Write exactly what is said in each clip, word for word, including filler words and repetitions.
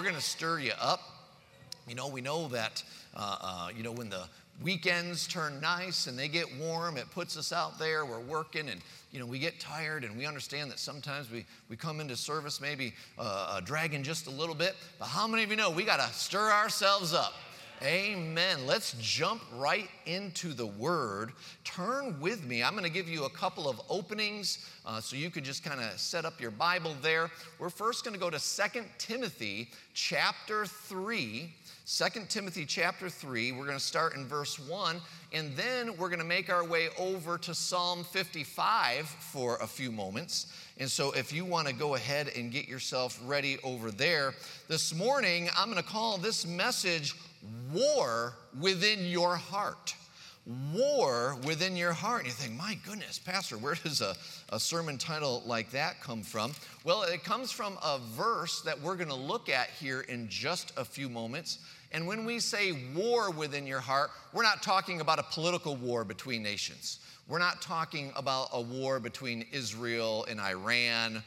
we're going to stir you up. You know, we know that, uh, uh, you know, when the weekends turn nice and they get warm, it puts us out there, we're working, and, you know, we get tired, and we understand that sometimes we, we come into service maybe uh, uh, dragging just a little bit. But how many of you know we got to stir ourselves up? Amen. Let's jump right into the Word. Turn with me. I'm going to give you a couple of openings uh, so you can just kind of set up your Bible there. We're first going to go to Second Timothy chapter three. Second Timothy chapter three. We're going to start in verse one, and then we're going to make our way over to Psalm fifty-five for a few moments. And so if you want to go ahead and get yourself ready over there, this morning I'm going to call this message War Within Your Heart. War within your heart. And you think, my goodness, Pastor, where does a, a sermon title like that come from? Well, it comes from a verse that we're going to look at here in just a few moments. And when we say war within your heart, we're not talking about a political war between nations. We're not talking about a war between Israel and Iran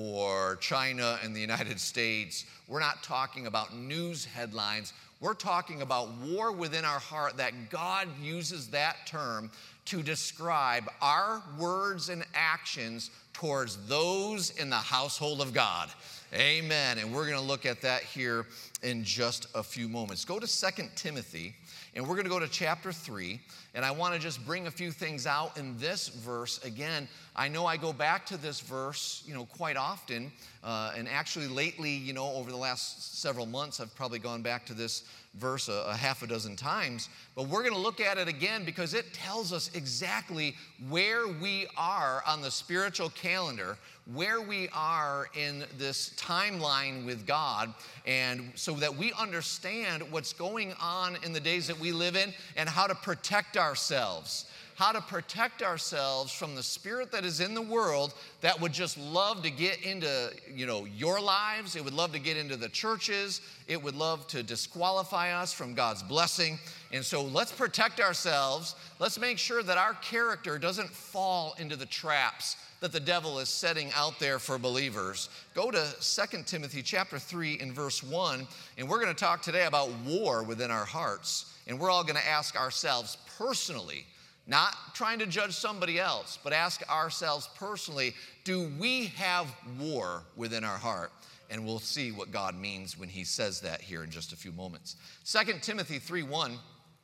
or China and the United States. We're not talking about news headlines. We're talking about war within our heart, that God uses that term to describe our words and actions towards those in the household of God. Amen. And we're going to look at that here in just a few moments. Go to Second Timothy, and we're going to go to chapter three. And I want to just bring a few things out in this verse. Again, I know I go back to this verse, you know, quite often. Uh, and actually lately, you know, over the last several months, I've probably gone back to this verse a, a half a dozen times. But we're going to look at it again because it tells us exactly where we are on the spiritual calendar, where we are in this timeline with God, and so that we understand what's going on in the days that we live in and how to protect ourselves. How to protect ourselves from the spirit that is in the world that would just love to get into, you know, your lives. It would love to get into the churches. It would love to disqualify us from God's blessing. And so let's protect ourselves. Let's make sure that our character doesn't fall into the traps that the devil is setting out there for believers. Go to Second Timothy chapter three and verse one, and we're going to talk today about war within our hearts. And we're all going to ask ourselves personally, not trying to judge somebody else, but ask ourselves personally, do we have war within our heart? And we'll see what God means when he says that here in just a few moments. Second Timothy three one,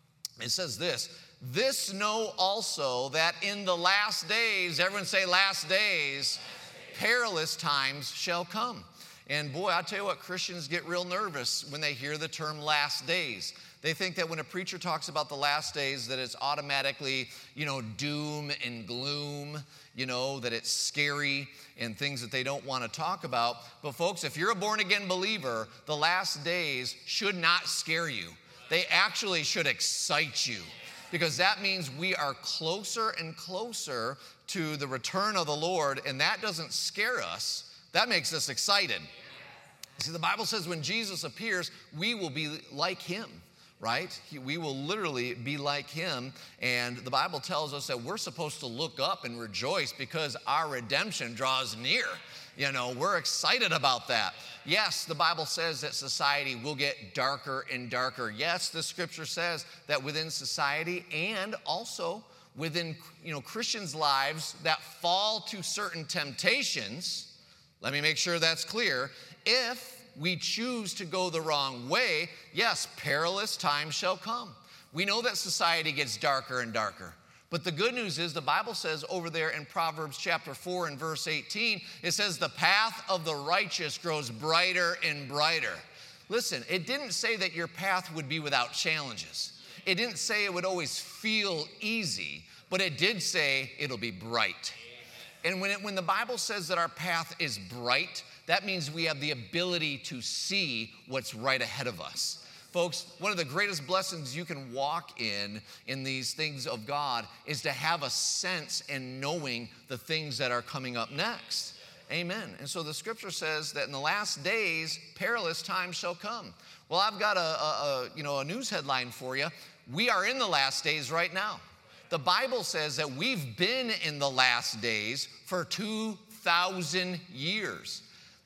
it says this, this know also that in the last days, everyone say last days, perilous times shall come. And boy, I tell you what, Christians get real nervous when they hear the term last days. They think that when a preacher talks about the last days that it's automatically, you know, doom and gloom, you know, that it's scary and things that they don't want to talk about. But folks, if you're a born-again believer, the last days should not scare you. They actually should excite you, because that means we are closer and closer to the return of the Lord, and that doesn't scare us. That makes us excited. See, the Bible says when Jesus appears, we will be like him. Right? He, we will literally be like him. And the Bible tells us that we're supposed to look up and rejoice because our redemption draws near. You know, we're excited about that. Yes, the Bible says that society will get darker and darker. Yes, the scripture says that within society and also within, you know, Christians' lives that fall to certain temptations, let me make sure that's clear, if we choose to go the wrong way, yes, perilous times shall come. We know that society gets darker and darker. But the good news is the Bible says over there in Proverbs chapter four and verse eighteen, it says the path of the righteous grows brighter and brighter. Listen, it didn't say that your path would be without challenges. It didn't say it would always feel easy, but it did say it'll be bright. And when, it, when the Bible says that our path is bright, that means we have the ability to see what's right ahead of us. Folks, one of the greatest blessings you can walk in, in these things of God, is to have a sense in knowing the things that are coming up next. Amen. And so the scripture says that in the last days, perilous times shall come. Well, I've got a, a, a you know, a news headline for you. We are in the last days right now. The Bible says that we've been in the last days for two thousand years.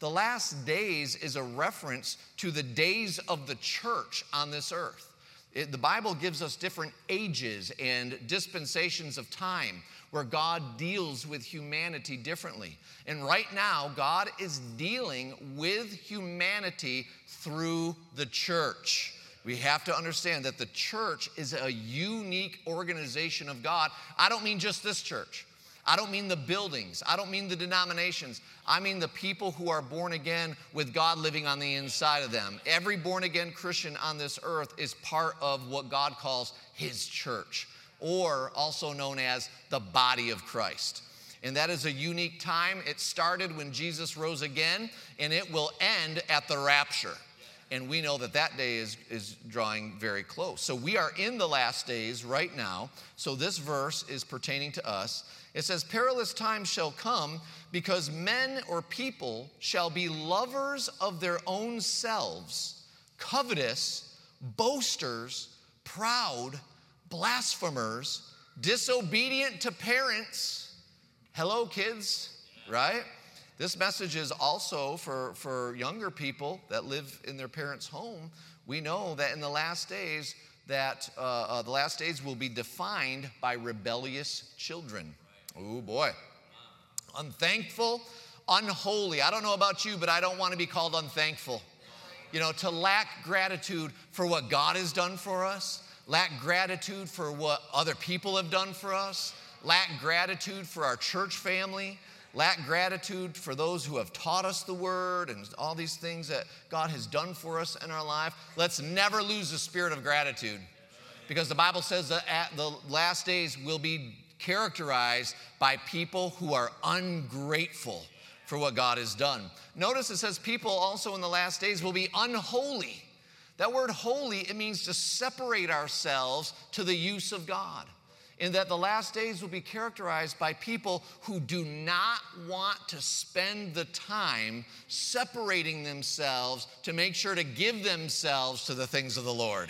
The last days is a reference to the days of the church on this earth. It, the Bible gives us different ages and dispensations of time where God deals with humanity differently. And right now, God is dealing with humanity through the church. We have to understand that the church is a unique organization of God. I don't mean just this church. I don't mean the buildings. I don't mean the denominations. I mean the people who are born again with God living on the inside of them. Every born again Christian on this earth is part of what God calls his church, or also known as the body of Christ. And that is a unique time. It started when Jesus rose again, and it will end at the rapture. And we know that that day is, is drawing very close. So we are in the last days right now. So this verse is pertaining to us. It says, perilous times shall come because men or people shall be lovers of their own selves, covetous, boasters, proud, blasphemers, disobedient to parents. Hello, kids, right? This message is also for, for younger people that live in their parents' home. We know that in the last days, that uh, uh, the last days will be defined by rebellious children. Oh boy. Unthankful, unholy. I don't know about you, but I don't want to be called unthankful. You know, to lack gratitude for what God has done for us, lack gratitude for what other people have done for us, lack gratitude for our church family, lack gratitude for those who have taught us the word and all these things that God has done for us in our life. Let's never lose the spirit of gratitude, because the Bible says that at the last days will be characterized by people who are ungrateful for what God has done. Notice it says people also in the last days will be unholy. That word holy, it means to separate ourselves to the use of God. In that the last days will be characterized by people who do not want to spend the time separating themselves to make sure to give themselves to the things of the Lord.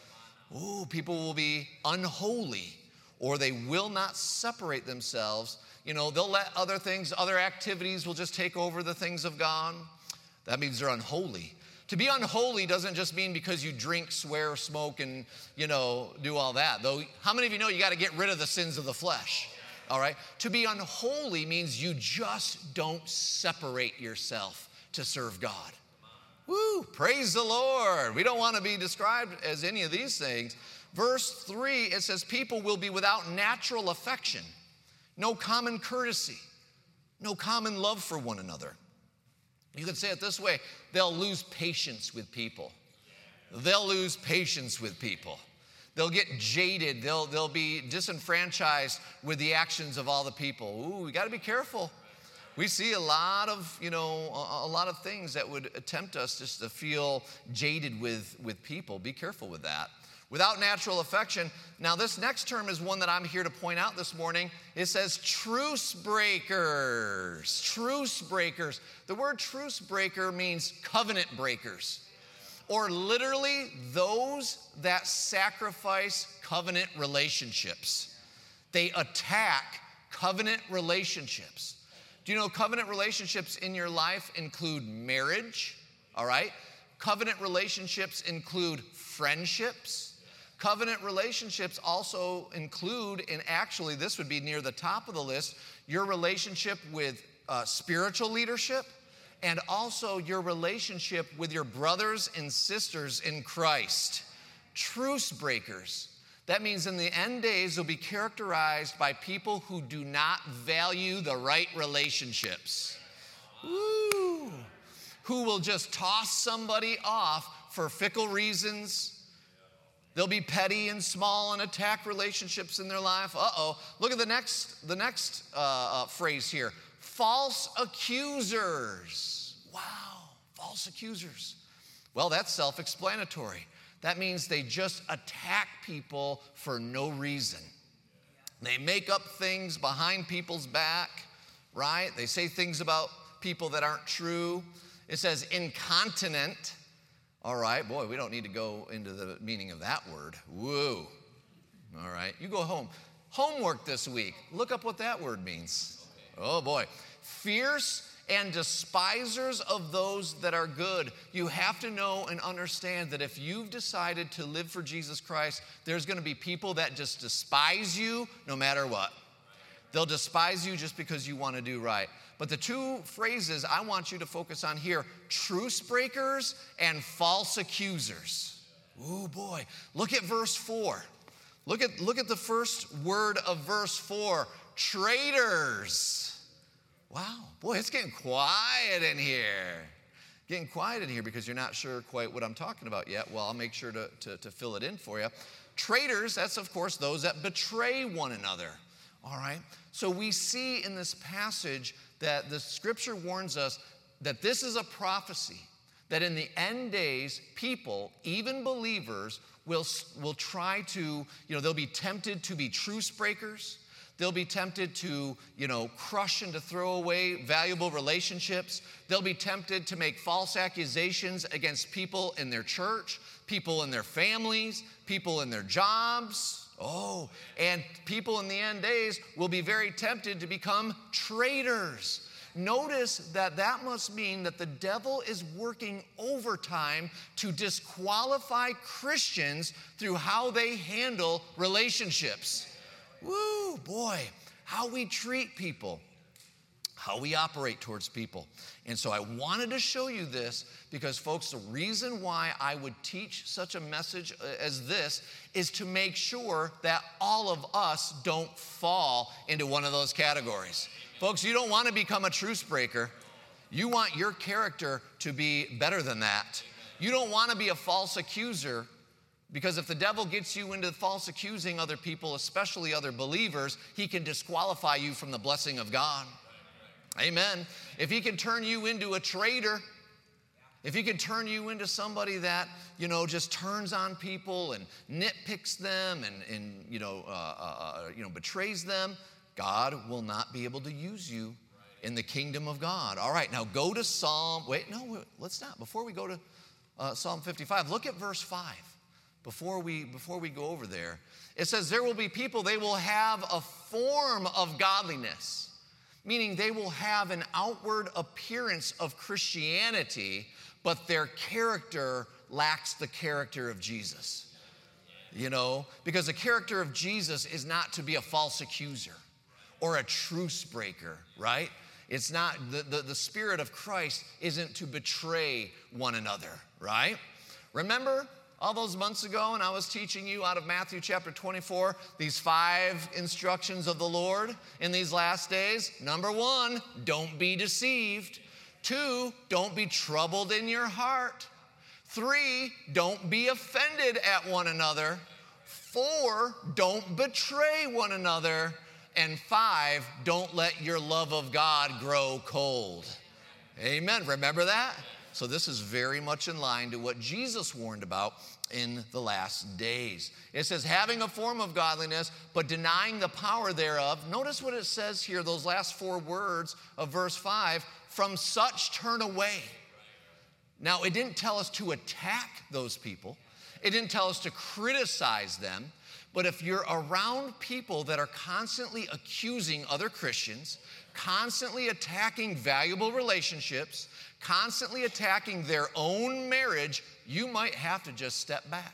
Ooh, people will be unholy, or they will not separate themselves. You know, they'll let other things, other activities will just take over the things of God. That means they're unholy. To be unholy doesn't just mean because you drink, swear, smoke, and, you know, do all that. Though, how many of you know you got to get rid of the sins of the flesh? All right? To be unholy means you just don't separate yourself to serve God. Woo! Praise the Lord. We don't want to be described as any of these things. Verse three, it says, people will be without natural affection, no common courtesy, no common love for one another. You could say it this way, they'll lose patience with people. They'll lose patience with people. They'll get jaded. They'll, they'll be disenfranchised with the actions of all the people. Ooh, we got to be careful. We see a lot of, you know, a, a lot of things that would tempt us just to feel jaded with, with people. Be careful with that. Without natural affection. Now, this next term is one that I'm here to point out this morning. It says truce breakers. Truce breakers. The word truce breaker means covenant breakers, or literally those that sacrifice covenant relationships. They attack covenant relationships. Do you know covenant relationships in your life include marriage? All right. Covenant relationships include friendships. Covenant relationships also include, and actually this would be near the top of the list, your relationship with uh, spiritual leadership, and also your relationship with your brothers and sisters in Christ. Truce breakers. That means in the end days, they'll be characterized by people who do not value the right relationships. Woo! Who will just toss somebody off for fickle reasons. They'll be petty and small and attack relationships in their life. Uh-oh. Look at the next, the next uh, uh, phrase here. False accusers. Wow, false accusers. Well, that's self-explanatory. That means they just attack people for no reason. They make up things behind people's back, right? They say things about people that aren't true. It says incontinent. All right, boy, we don't need to go into the meaning of that word. Woo. All right, you go home. Homework this week. Look up what that word means. Oh, boy. Fierce and despisers of those that are good. You have to know and understand that if you've decided to live for Jesus Christ, there's going to be people that just despise you no matter what. They'll despise you just because you want to do right. But the two phrases I want you to focus on here, truce breakers and false accusers. Ooh, boy. Look at verse four. Look at, look at the first word of verse four, traitors. Wow, boy, it's getting quiet in here. Getting quiet in here because you're not sure quite what I'm talking about yet. Well, I'll make sure to, to, to fill it in for you. Traitors, that's of course those that betray one another. All right, so we see in this passage that the scripture warns us that this is a prophecy, that in the end days, people, even believers, will, will try to, you know, they'll be tempted to be truce breakers. They'll be tempted to, you know, crush and to throw away valuable relationships. They'll be tempted to make false accusations against people in their church, people in their families, people in their jobs. Oh, and people in the end days will be very tempted to become traitors. Notice that that must mean that the devil is working overtime to disqualify Christians through how they handle relationships. Woo, boy, how we treat people, how we operate towards people. And so I wanted to show you this because, folks, the reason why I would teach such a message as this is to make sure that all of us don't fall into one of those categories. Folks, you don't want to become a truce breaker. You want your character to be better than that. You don't want to be a false accuser, because if the devil gets you into false accusing other people, especially other believers, he can disqualify you from the blessing of God. Amen. If he can turn you into a traitor, if he can turn you into somebody that, you know, just turns on people and nitpicks them and, and you know, uh, uh, you know, betrays them, God will not be able to use you in the kingdom of God. All right, now go to Psalm, wait, no, let's not. Before we go to uh, Psalm fifty-five, look at verse five. Before we, before we go over there, it says, there will be people, they will have a form of godliness, meaning they will have an outward appearance of Christianity, but their character lacks the character of Jesus. You know, because the character of Jesus is not to be a false accuser or a truce breaker, right? It's not, the, the, the Spirit of Christ isn't to betray one another, right? Remember all those months ago when I was teaching you out of Matthew chapter twenty-four, these five instructions of the Lord in these last days? Number one, don't be deceived. Two, don't be troubled in your heart. Three, don't be offended at one another. Four, don't betray one another. And five, don't let your love of God grow cold. Amen. Remember that? So this is very much in line to what Jesus warned about in the last days. It says, having a form of godliness, but denying the power thereof. Notice what it says here, those last four words of verse five, from such turn away. Now, it didn't tell us to attack those people. It didn't tell us to criticize them. But if you're around people that are constantly accusing other Christians, constantly attacking valuable relationships, constantly attacking their own marriage, you might have to just step back.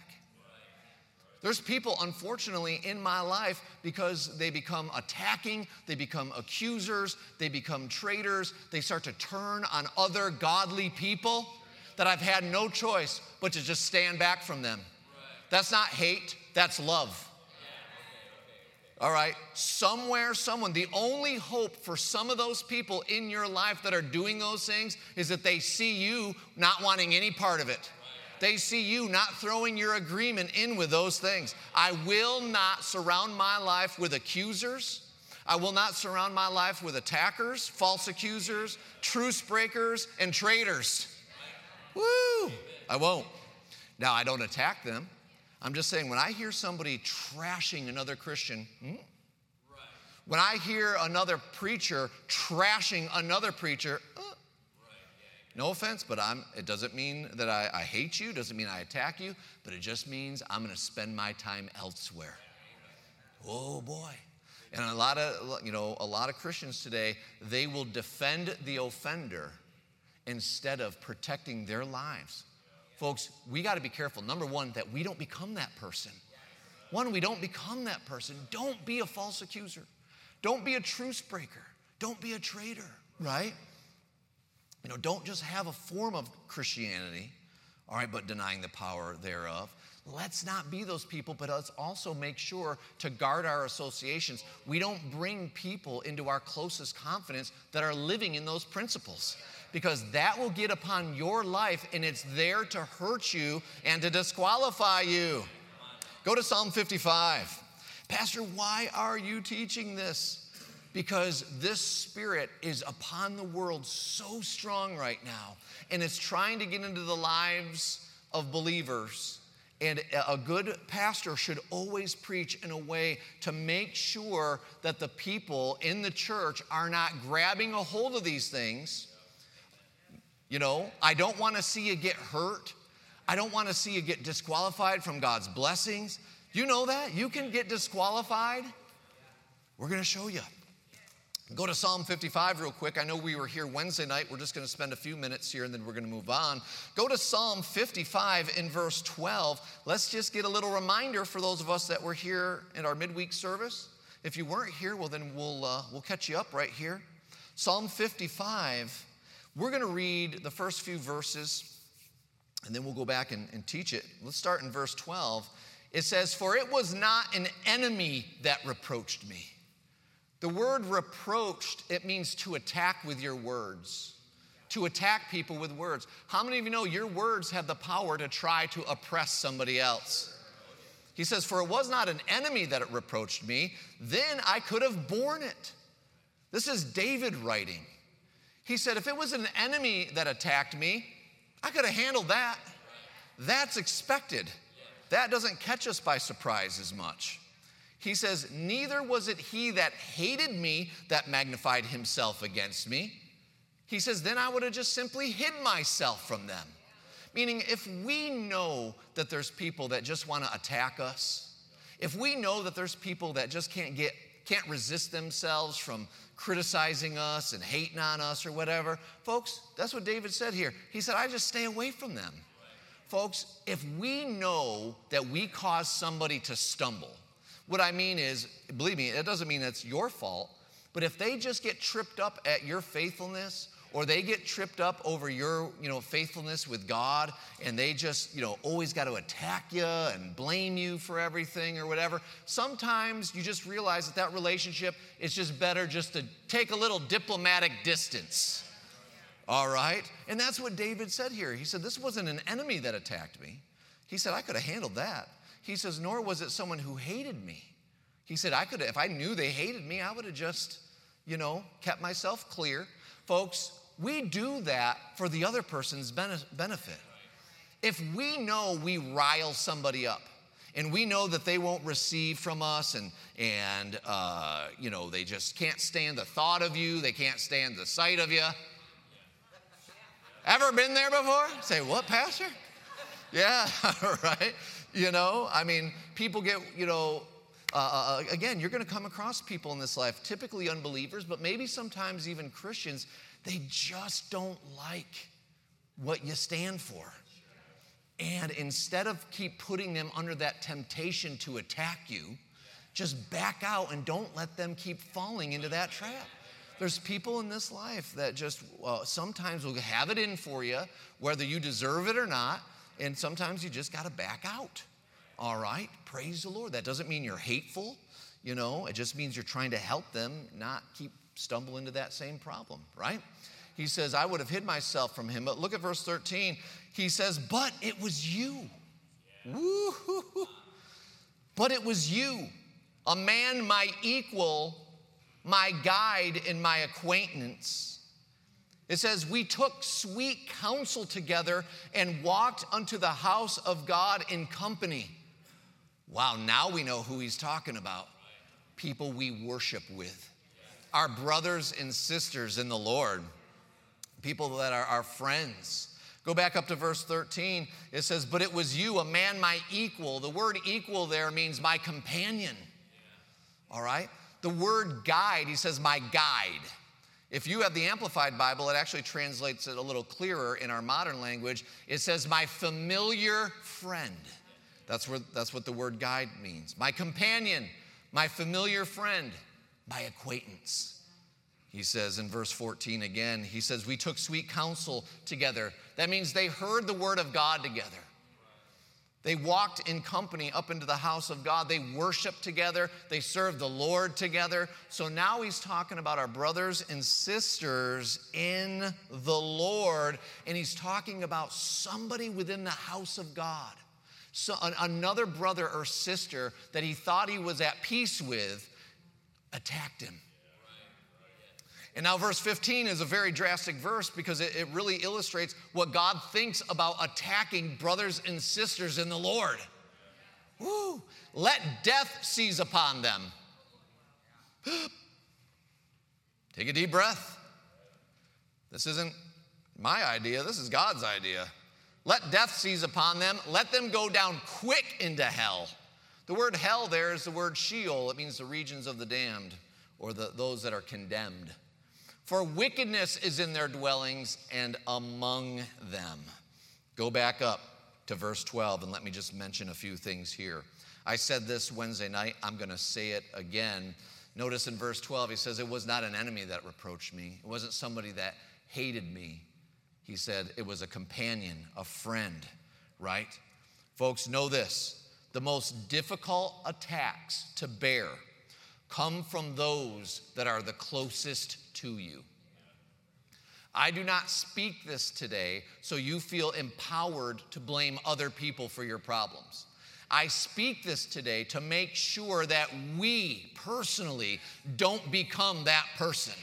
There's people, unfortunately, in my life because they become attacking, they become accusers, they become traitors, they start to turn on other godly people that I've had no choice but to just stand back from them. That's not hate, that's love. All right, somewhere, someone, the only hope for some of those people in your life that are doing those things is that they see you not wanting any part of it. They see you not throwing your agreement in with those things. I will not surround my life with accusers. I will not surround my life with attackers, false accusers, truce breakers, and traitors. Woo! I won't. Now, I don't attack them. I'm just saying, when I hear somebody trashing another Christian, hmm? When I hear another preacher trashing another preacher, uh, no offense, but I'm, it doesn't mean that I, I hate you, doesn't mean I attack you, but it just means I'm going to spend my time elsewhere. Oh, boy. And a lot of, you know, a lot of Christians today, they will defend the offender instead of protecting their lives. Folks, we got to be careful. Number one, that we don't become that person. One, we don't become that person. Don't be a false accuser. Don't be a truce breaker. Don't be a traitor, right? You know, don't just have a form of Christianity, all right, but denying the power thereof. Let's not be those people, but let's also make sure to guard our associations. We don't bring people into our closest confidence that are living in those principles, because that will get upon your life, and it's there to hurt you and to disqualify you. Go to Psalm fifty-five. Pastor, why are you teaching this? Because this spirit is upon the world so strong right now, and it's trying to get into the lives of believers. And a good pastor should always preach in a way to make sure that the people in the church are not grabbing a hold of these things. You know, I don't want to see you get hurt. I don't want to see you get disqualified from God's blessings. You know that? You can get disqualified. We're going to show you. Go to Psalm fifty-five real quick. I know we were here Wednesday night. We're just going to spend a few minutes here and then we're going to move on. Go to Psalm fifty-five in verse twelve. Let's just get a little reminder for those of us that were here in our midweek service. If you weren't here, well then we'll, uh, we'll catch you up right here. Psalm fifty-five, we're going to read the first few verses and then we'll go back and, and teach it. Let's start in verse twelve. It says, "For it was not an enemy that reproached me." The word reproached, it means to attack with your words, to attack people with words. How many of you know your words have the power to try to oppress somebody else? He says, "For it was not an enemy that it reproached me, then I could have borne it." This is David writing. He said, if it was an enemy that attacked me, I could have handled that. That's expected. That doesn't catch us by surprise as much. He says, "Neither was it he that hated me that magnified himself against me." He says, then I would have just simply hid myself from them. Meaning, if we know that there's people that just want to attack us, if we know that there's people that just can't get, can't resist themselves from criticizing us and hating on us or whatever, folks, that's what David said here. He said, I just stay away from them. Folks, if we know that we cause somebody to stumble, what I mean is, believe me, it doesn't mean it's your fault, but if they just get tripped up at your faithfulness, or they get tripped up over your, you know, faithfulness with God, and they just, you know, always got to attack you and blame you for everything or whatever, sometimes you just realize that that relationship is just better just to take a little diplomatic distance. All right? And that's what David said here. He said, this wasn't an enemy that attacked me. He said, I could have handled that. He says, nor was it someone who hated me. He said, I could have, if I knew they hated me, I would have just, you know, kept myself clear. Folks, we do that for the other person's benefit. If we know we rile somebody up, and we know that they won't receive from us, and, and uh, you know, they just can't stand the thought of you, they can't stand the sight of you. Ever been there before? Say, what, Pastor? Yeah, right? You know, I mean, people get, you know, uh, uh, again, you're going to come across people in this life, typically unbelievers, but maybe sometimes even Christians, they just don't like what you stand for. And instead of keep putting them under that temptation to attack you, just back out and don't let them keep falling into that trap. There's people in this life that just uh, sometimes will have it in for you, whether you deserve it or not, and sometimes you just got to back out. All right? Praise the Lord. That doesn't mean you're hateful, you know. It just means you're trying to help them not keep stumble into that same problem, right? He says, I would have hid myself from him. But look at verse thirteen. He says, but it was you. Yeah. Woo-hoo-hoo. But it was you, a man my equal, my guide and my acquaintance. It says, we took sweet counsel together and walked unto the house of God in company. Wow, now we know who he's talking about. People we worship with. Our brothers and sisters in the Lord. People that are our friends. Go back up to verse thirteen. It says, but it was you, a man my equal. The word equal there means my companion. All right? The word guide, he says, my guide. If you have the Amplified Bible, it actually translates it a little clearer in our modern language. It says, my familiar friend. That's where, that's what the word guide means. My companion, my familiar friend, my acquaintance. He says in verse fourteen again, he says, we took sweet counsel together. That means they heard the word of God together. They walked in company up into the house of God. They worshiped together. They served the Lord together. So now he's talking about our brothers and sisters in the Lord. And he's talking about somebody within the house of God. So another brother or sister that he thought he was at peace with attacked him. And now verse fifteen is a very drastic verse because it, it really illustrates what God thinks about attacking brothers and sisters in the Lord. Woo. Let death seize upon them. Take a deep breath. This isn't my idea. This is God's idea. Let death seize upon them. Let them go down quick into hell. The word hell there is the word Sheol. It means the regions of the damned or the, those that are condemned. For wickedness is in their dwellings and among them. Go back up to verse twelve and let me just mention a few things here. I said this Wednesday night. I'm going to say it again. Notice in verse twelve, he says, it was not an enemy that reproached me. It wasn't somebody that hated me. He said it was a companion, a friend, right? Folks, know this. The most difficult attacks to bear come from those that are the closest to you. I do not speak this today so you feel empowered to blame other people for your problems. I speak this today to make sure that we personally don't become that person.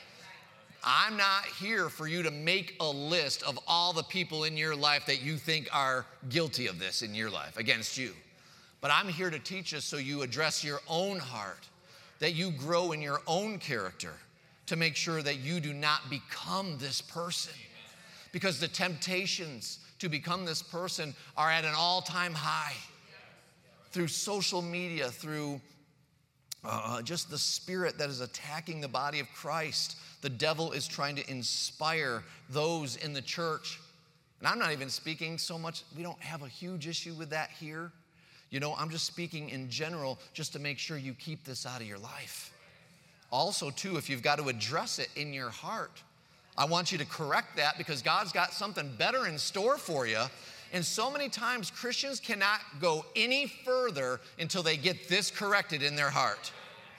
I'm not here for you to make a list of all the people in your life that you think are guilty of this in your life against you. But I'm here to teach us so you address your own heart, that you grow in your own character to make sure that you do not become this person. Because the temptations to become this person are at an all-time high. Through social media, through uh, just the spirit that is attacking the body of Christ, the devil is trying to inspire those in the church. And I'm not even speaking so much, we don't have a huge issue with that here. You know, I'm just speaking in general just to make sure you keep this out of your life. Also, too, if you've got to address it in your heart, I want you to correct that because God's got something better in store for you. And so many times Christians cannot go any further until they get this corrected in their heart.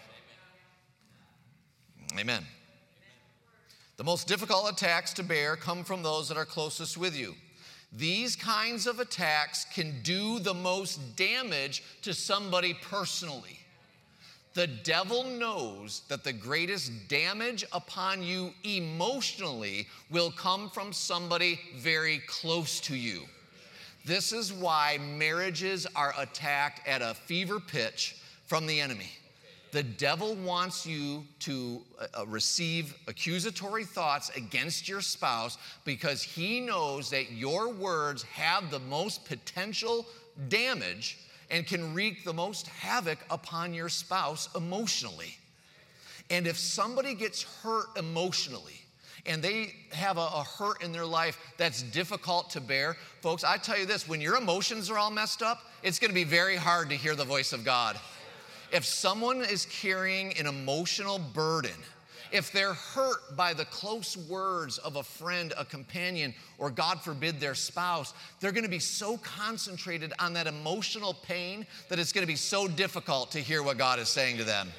Amen. The most difficult attacks to bear come from those that are closest with you. These kinds of attacks can do the most damage to somebody personally. The devil knows that the greatest damage upon you emotionally will come from somebody very close to you. This is why marriages are attacked at a fever pitch from the enemy. The devil wants you to uh, receive accusatory thoughts against your spouse because he knows that your words have the most potential damage and can wreak the most havoc upon your spouse emotionally. And if somebody gets hurt emotionally and they have a, a hurt in their life that's difficult to bear, folks, I tell you this, when your emotions are all messed up, it's going to be very hard to hear the voice of God. If someone is carrying an emotional burden, if they're hurt by the close words of a friend, a companion, or God forbid their spouse, they're going to be so concentrated on that emotional pain that it's going to be so difficult to hear what God is saying to them.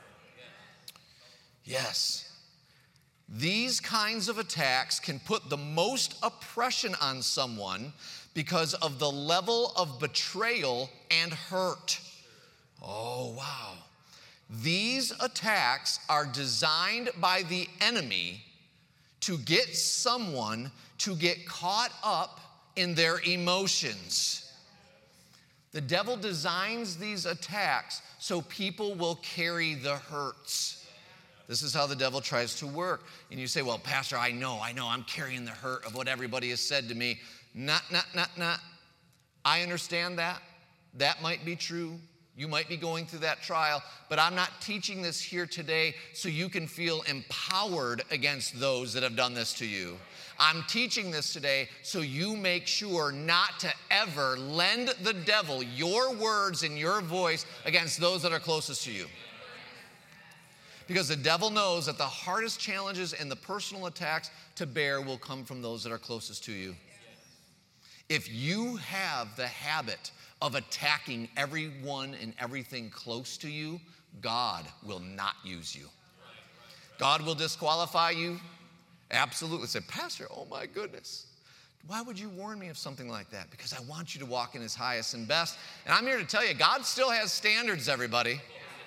Yes. These kinds of attacks can put the most oppression on someone because of the level of betrayal and hurt. Oh, wow. These attacks are designed by the enemy to get someone to get caught up in their emotions. The devil designs these attacks so people will carry the hurts. This is how the devil tries to work. And you say, well, Pastor, I know, I know, I'm carrying the hurt of what everybody has said to me. Not, not, not, not. I understand that. That might be true. You might be going through that trial, but I'm not teaching this here today so you can feel empowered against those that have done this to you. I'm teaching this today so you make sure not to ever lend the devil your words and your voice against those that are closest to you. Because the devil knows that the hardest challenges and the personal attacks to bear will come from those that are closest to you. If you have the habit of attacking everyone and everything close to you, God will not use you. God will disqualify you. Absolutely. Say, Pastor, oh my goodness. Why would you warn me of something like that? Because I want you to walk in his highest and best. And I'm here to tell you, God still has standards, everybody.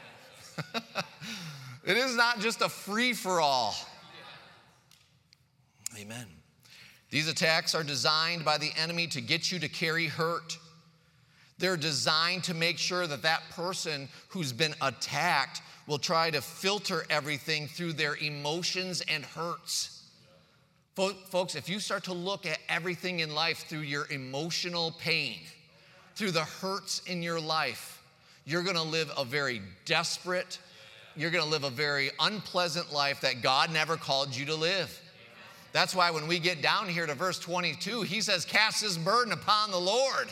It is not just a free-for-all. Amen. These attacks are designed by the enemy to get you to carry hurt. They're designed to make sure that that person who's been attacked will try to filter everything through their emotions and hurts. Folks, if you start to look at everything in life through your emotional pain, through the hurts in your life, you're going to live a very desperate, you're going to live a very unpleasant life that God never called you to live. That's why when we get down here to verse twenty-two, he says, cast this burden upon the Lord.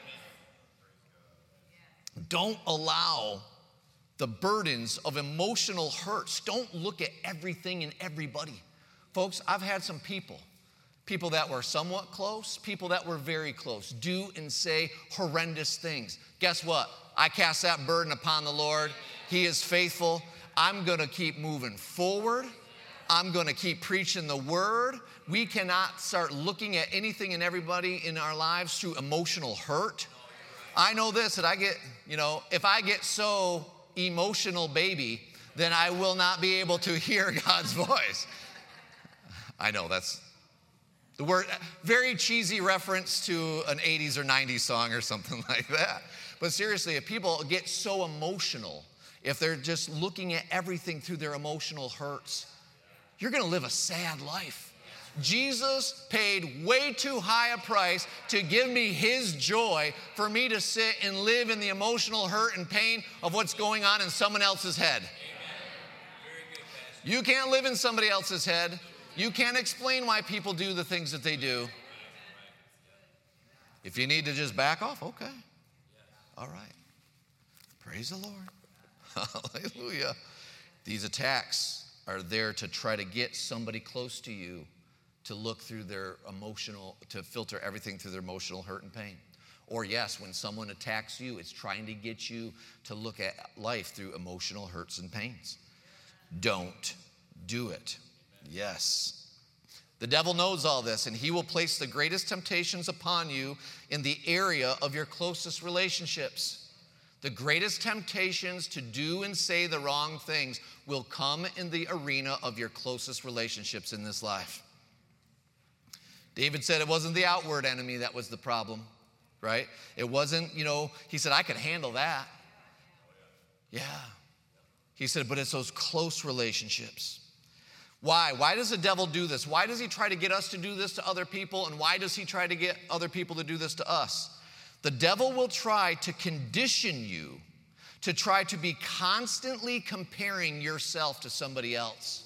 Don't allow the burdens of emotional hurts. Don't look at everything and everybody. Folks, I've had some people, people that were somewhat close, people that were very close, do and say horrendous things. Guess what? I cast that burden upon the Lord. He is faithful. I'm going to keep moving forward. I'm going to keep preaching the word. We cannot start looking at anything and everybody in our lives through emotional hurt. I know this, that I get, you know, if I get so emotional baby, then I will not be able to hear God's voice. I know that's the word, very cheesy reference to an eighties or nineties song or something like that. But seriously, if people get so emotional, if they're just looking at everything through their emotional hurts, you're going to live a sad life. Jesus paid way too high a price to give me his joy for me to sit and live in the emotional hurt and pain of what's going on in someone else's head. You can't live in somebody else's head. You can't explain why people do the things that they do. If you need to just back off, okay. All right. Praise the Lord. Hallelujah. These attacks are there to try to get somebody close to you to look through their emotional, to filter everything through their emotional hurt and pain. Or yes, when someone attacks you, it's trying to get you to look at life through emotional hurts and pains. Don't do it. Yes. The devil knows all this, and he will place the greatest temptations upon you in the area of your closest relationships. The greatest temptations to do and say the wrong things will come in the arena of your closest relationships in this life. David said it wasn't the outward enemy that was the problem, right? It wasn't, you know, he said, I could handle that. Yeah. He said, but it's those close relationships. Why? Why does the devil do this? Why does he try to get us to do this to other people? And why does he try to get other people to do this to us? The devil will try to condition you to try to be constantly comparing yourself to somebody else.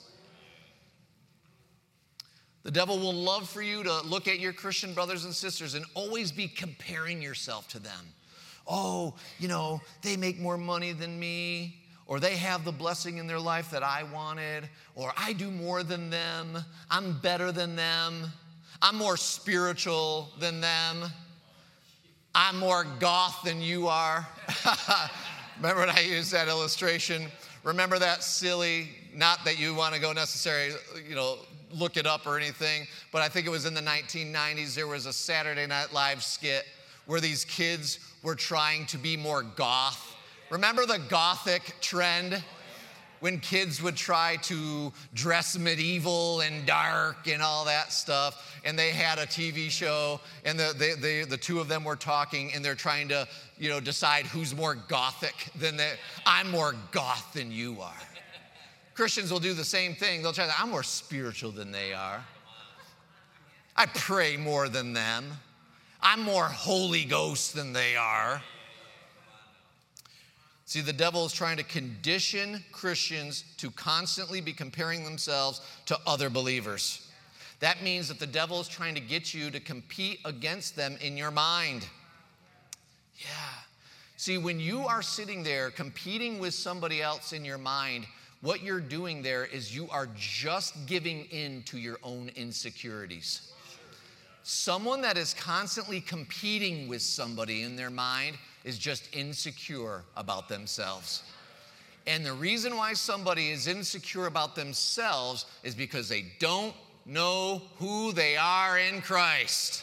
The devil will love for you to look at your Christian brothers and sisters and always be comparing yourself to them. Oh, you know, they make more money than me. Or they have the blessing in their life that I wanted, or I do more than them, I'm better than them, I'm more spiritual than them, I'm more goth than you are. Remember when I used that illustration? Remember that silly, not that you want to go necessarily, you know, look it up or anything, but I think it was in the nineteen nineties, there was a Saturday Night Live skit where these kids were trying to be more goth. Remember the gothic trend when kids would try to dress medieval and dark and all that stuff, and they had a T V show, and the, they, they, the two of them were talking, and they're trying to, you know, decide who's more gothic than they. I'm more goth than you are. Christians will do the same thing. They'll try to, I'm more spiritual than they are. I pray more than them. I'm more Holy Ghost than they are. See, the devil is trying to condition Christians to constantly be comparing themselves to other believers. That means that the devil is trying to get you to compete against them in your mind. Yeah. See, when you are sitting there competing with somebody else in your mind, what you're doing there is you are just giving in to your own insecurities. Someone that is constantly competing with somebody in their mind is just insecure about themselves. And the reason why somebody is insecure about themselves is because they don't know who they are in Christ.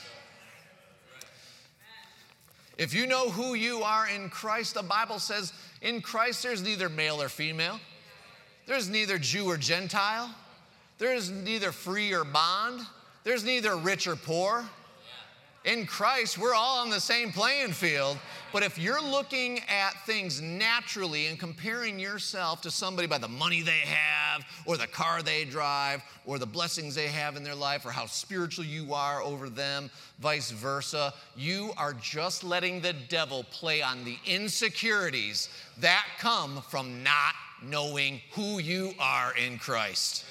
If you know who you are in Christ, the Bible says in Christ there's neither male or female. There's neither Jew or Gentile. There's neither free or bond. There's neither rich or poor. In Christ, we're all on the same playing field. But if you're looking at things naturally and comparing yourself to somebody by the money they have or the car they drive or the blessings they have in their life or how spiritual you are over them, vice versa, you are just letting the devil play on the insecurities that come from not knowing who you are in Christ.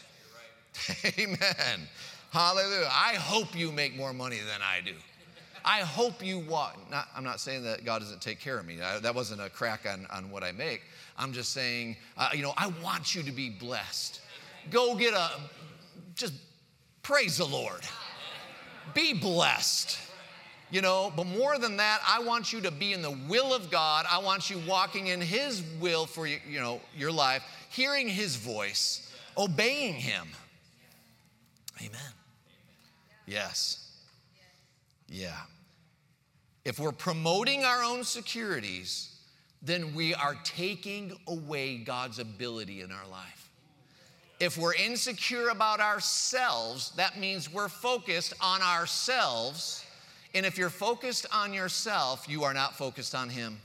Amen. Hallelujah. I hope you make more money than I do. I hope you walk. Not, I'm not saying that God doesn't take care of me. I, that wasn't a crack on, on what I make. I'm just saying, uh, you know, I want you to be blessed. Go get a, just praise the Lord. Be blessed. You know, but more than that, I want you to be in the will of God. I want you walking in His will for you, you know, your life, hearing His voice, obeying Him. Amen. Yes. Yeah. If we're promoting our own securities, then we are taking away God's ability in our life. If we're insecure about ourselves, that means we're focused on ourselves. And if you're focused on yourself, you are not focused on Him.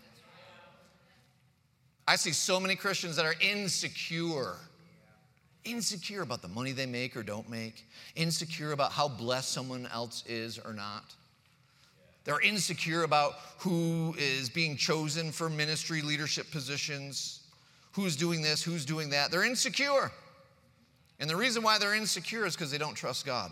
I see so many Christians that are insecure. Insecure about the money they make or don't make. Insecure about how blessed someone else is or not. They're insecure about who is being chosen for ministry leadership positions. Who's doing this, who's doing that. They're insecure. And the reason why they're insecure is because they don't trust God.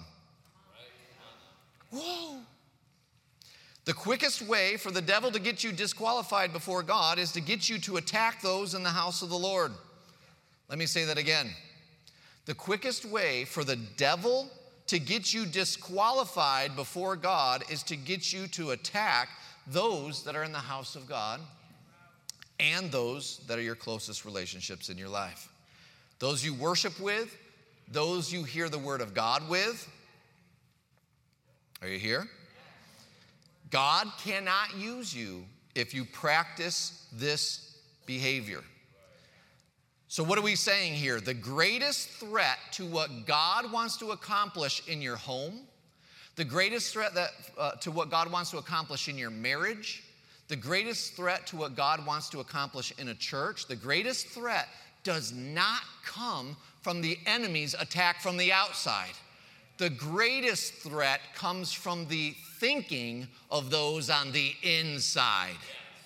Whoa. The quickest way for the devil to get you disqualified before God is to get you to attack those in the house of the Lord. Let me say that again. The quickest way for the devil to get you disqualified before God is to get you to attack those that are in the house of God and those that are your closest relationships in your life. Those you worship with, those you hear the word of God with. Are you here? God cannot use you if you practice this behavior. So what are we saying here? The greatest threat to what God wants to accomplish in your home, the greatest threat that, uh, to what God wants to accomplish in your marriage, the greatest threat to what God wants to accomplish in a church, the greatest threat does not come from the enemy's attack from the outside. The greatest threat comes from the thinking of those on the inside.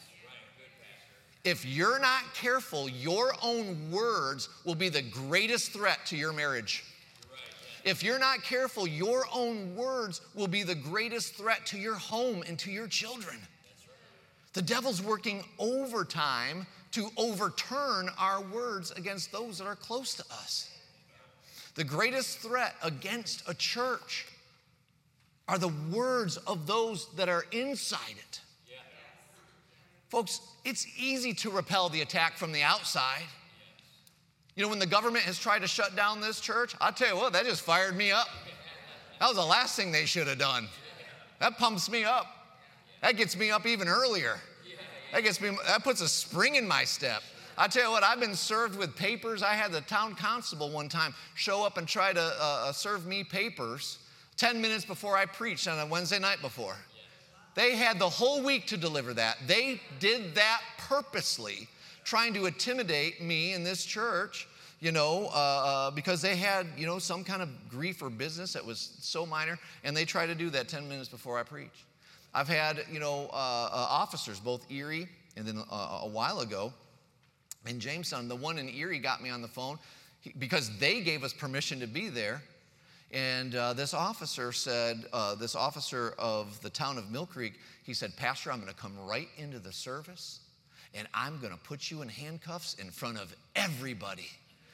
If you're not careful, your own words will be the greatest threat to your marriage. If you're not careful, your own words will be the greatest threat to your home and to your children. The devil's working overtime to overturn our words against those that are close to us. The greatest threat against a church are the words of those that are inside it. Folks, it's easy to repel the attack from the outside. You know, when the government has tried to shut down this church, I'll tell you what, that just fired me up. That was the last thing they should have done. That pumps me up. That gets me up even earlier. That gets me, that puts a spring in my step. I tell you what, I've been served with papers. I had the town constable one time show up and try to uh, serve me papers ten minutes before I preached on a Wednesday night before. They had the whole week to deliver that. They did that purposely, trying to intimidate me in this church, you know, uh, uh, because they had, you know, some kind of grief or business that was so minor, and they tried to do that ten minutes before I preached. I've had, you know, uh, uh, officers, both Erie and then uh, a while ago in Jamestown. The one in Erie got me on the phone he, because they gave us permission to be there. And uh, this officer said, uh, this officer of the town of Mill Creek, he said, Pastor, I'm going to come right into the service, and I'm going to put you in handcuffs in front of everybody.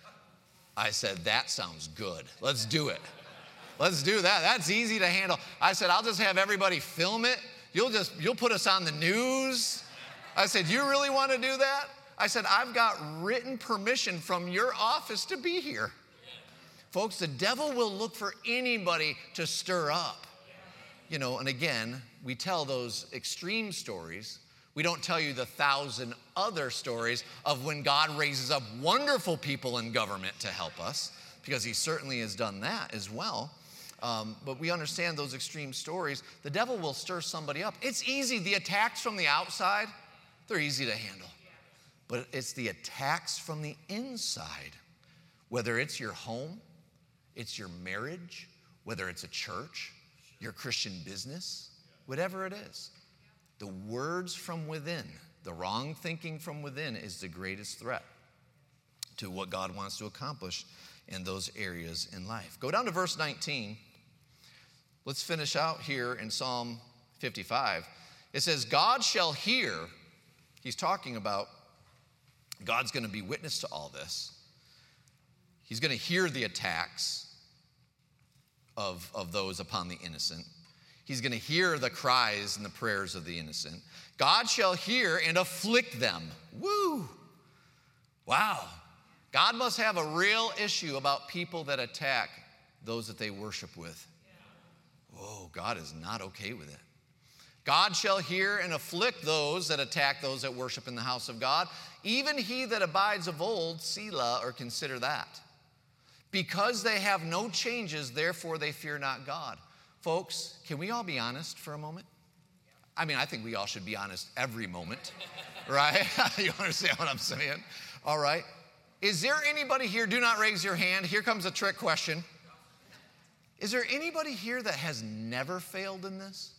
I said, that sounds good. Let's do it. Let's do that. That's easy to handle. I said, I'll just have everybody film it. You'll just, you'll put us on the news. I said, you really want to do that? I said, I've got written permission from your office to be here. Folks, the devil will look for anybody to stir up. You know, and again, we tell those extreme stories. We don't tell you the thousand other stories of when God raises up wonderful people in government to help us, because he certainly has done that as well. Um, but we understand those extreme stories. The devil will stir somebody up. It's easy. The attacks from the outside, they're easy to handle. But it's the attacks from the inside, whether it's your home, it's your marriage, whether it's a church, your Christian business, whatever it is. The words from within, the wrong thinking from within is the greatest threat to what God wants to accomplish in those areas in life. Go down to verse nineteen. Let's finish out here in Psalm fifty-five. It says, God shall hear. He's talking about God's going to be witness to all this. He's going to hear the attacks of, of those upon the innocent. He's going to hear the cries and the prayers of the innocent. God shall hear and afflict them. Woo! Wow. God must have a real issue about people that attack those that they worship with. Whoa, God is not okay with it. God shall hear and afflict those that attack those that worship in the house of God. Even he that abides of old, Selah, or consider that. Because they have no changes, therefore they fear not God. Folks, can we all be honest for a moment? I mean, I think we all should be honest every moment, right? You understand what I'm saying? All right. Is there anybody here, do not raise your hand. Here comes a trick question. Is there anybody here that has never failed in this?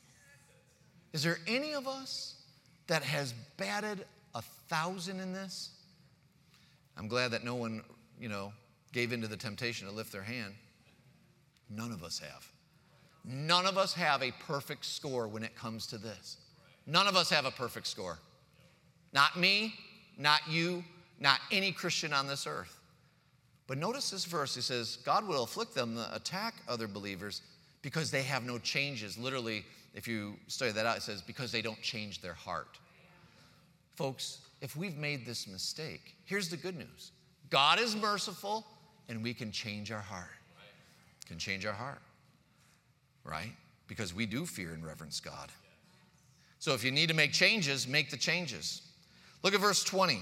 Is there any of us that has batted a thousand in this? I'm glad that no one, you know, gave into the temptation to lift their hand. None of us have. None of us have a perfect score when it comes to this. None of us have a perfect score. Not me, not you, not any Christian on this earth. But notice this verse. It says, God will afflict them that attack other believers because they have no changes. Literally, if you study that out, it says, because they don't change their heart. Folks, if we've made this mistake, here's the good news. God is merciful, and we can change our heart. Can change our heart, right? Because we do fear and reverence God. So if you need to make changes, make the changes. Look at verse twenty.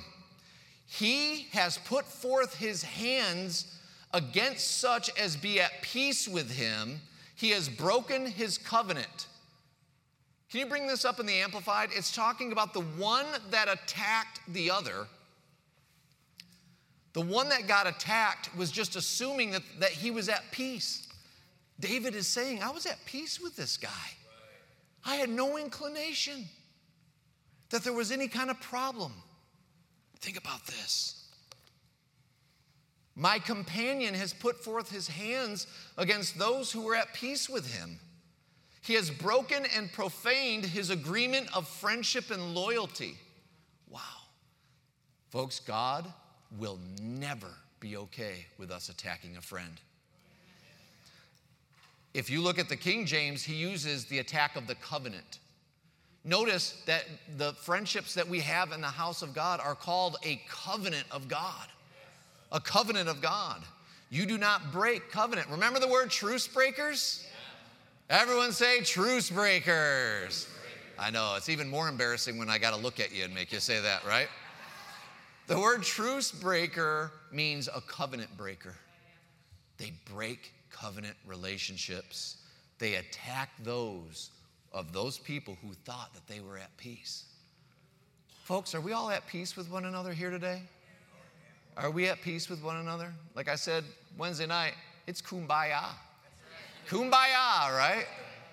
He has put forth his hands against such as be at peace with him. He has broken his covenant. Can you bring this up in the Amplified? It's talking about the one that attacked the other. The one that got attacked was just assuming that, that he was at peace. David is saying, I was at peace with this guy. I had no inclination that there was any kind of problem. Think about this. My companion has put forth his hands against those who were at peace with him. He has broken and profaned his agreement of friendship and loyalty. Wow. Folks, God will never be okay with us attacking a friend. If you look at the King James, he uses the attack of the covenant. Notice that the friendships that we have in the house of God are called a covenant of God. A covenant of God. You do not break covenant. Remember the word truce breakers? Everyone say truce breakers. I know, it's even more embarrassing when I got to look at you and make you say that, right? The word truce breaker means a covenant breaker. They break covenant relationships. They attack those of those people who thought that they were at peace. Folks, are we all at peace with one another here today? Are we at peace with one another? Like I said Wednesday night, it's kumbaya. Kumbaya, right?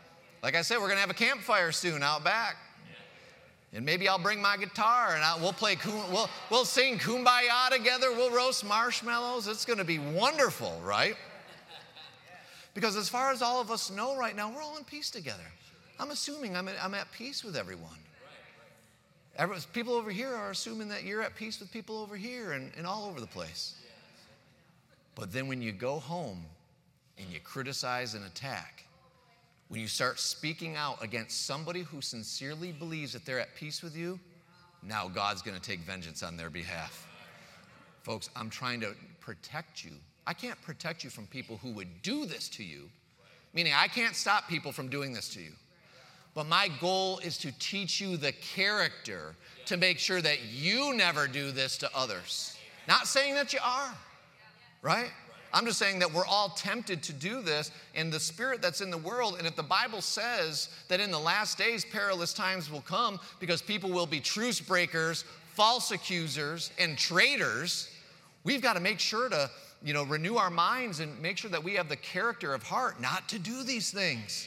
Like I said, we're going to have a campfire soon out back. And maybe I'll bring my guitar and I'll, we'll play, we'll, we'll sing Kumbaya together. We'll roast marshmallows. It's going to be wonderful, right? Because as far as all of us know right now, we're all in peace together. I'm assuming I'm at, I'm at peace with everyone. Every, people over here are assuming that you're at peace with people over here and, and all over the place. But then when you go home and you criticize and attack, when you start speaking out against somebody who sincerely believes that they're at peace with you, now God's going to take vengeance on their behalf. Folks, I'm trying to protect you. I can't protect you from people who would do this to you, meaning I can't stop people from doing this to you. But my goal is to teach you the character to make sure that you never do this to others. Not saying that you are, right? I'm just saying that we're all tempted to do this in the spirit that's in the world. And if the Bible says that in the last days perilous times will come because people will be truce breakers, false accusers, and traitors, we've got to make sure to, you know, renew our minds and make sure that we have the character of heart not to do these things.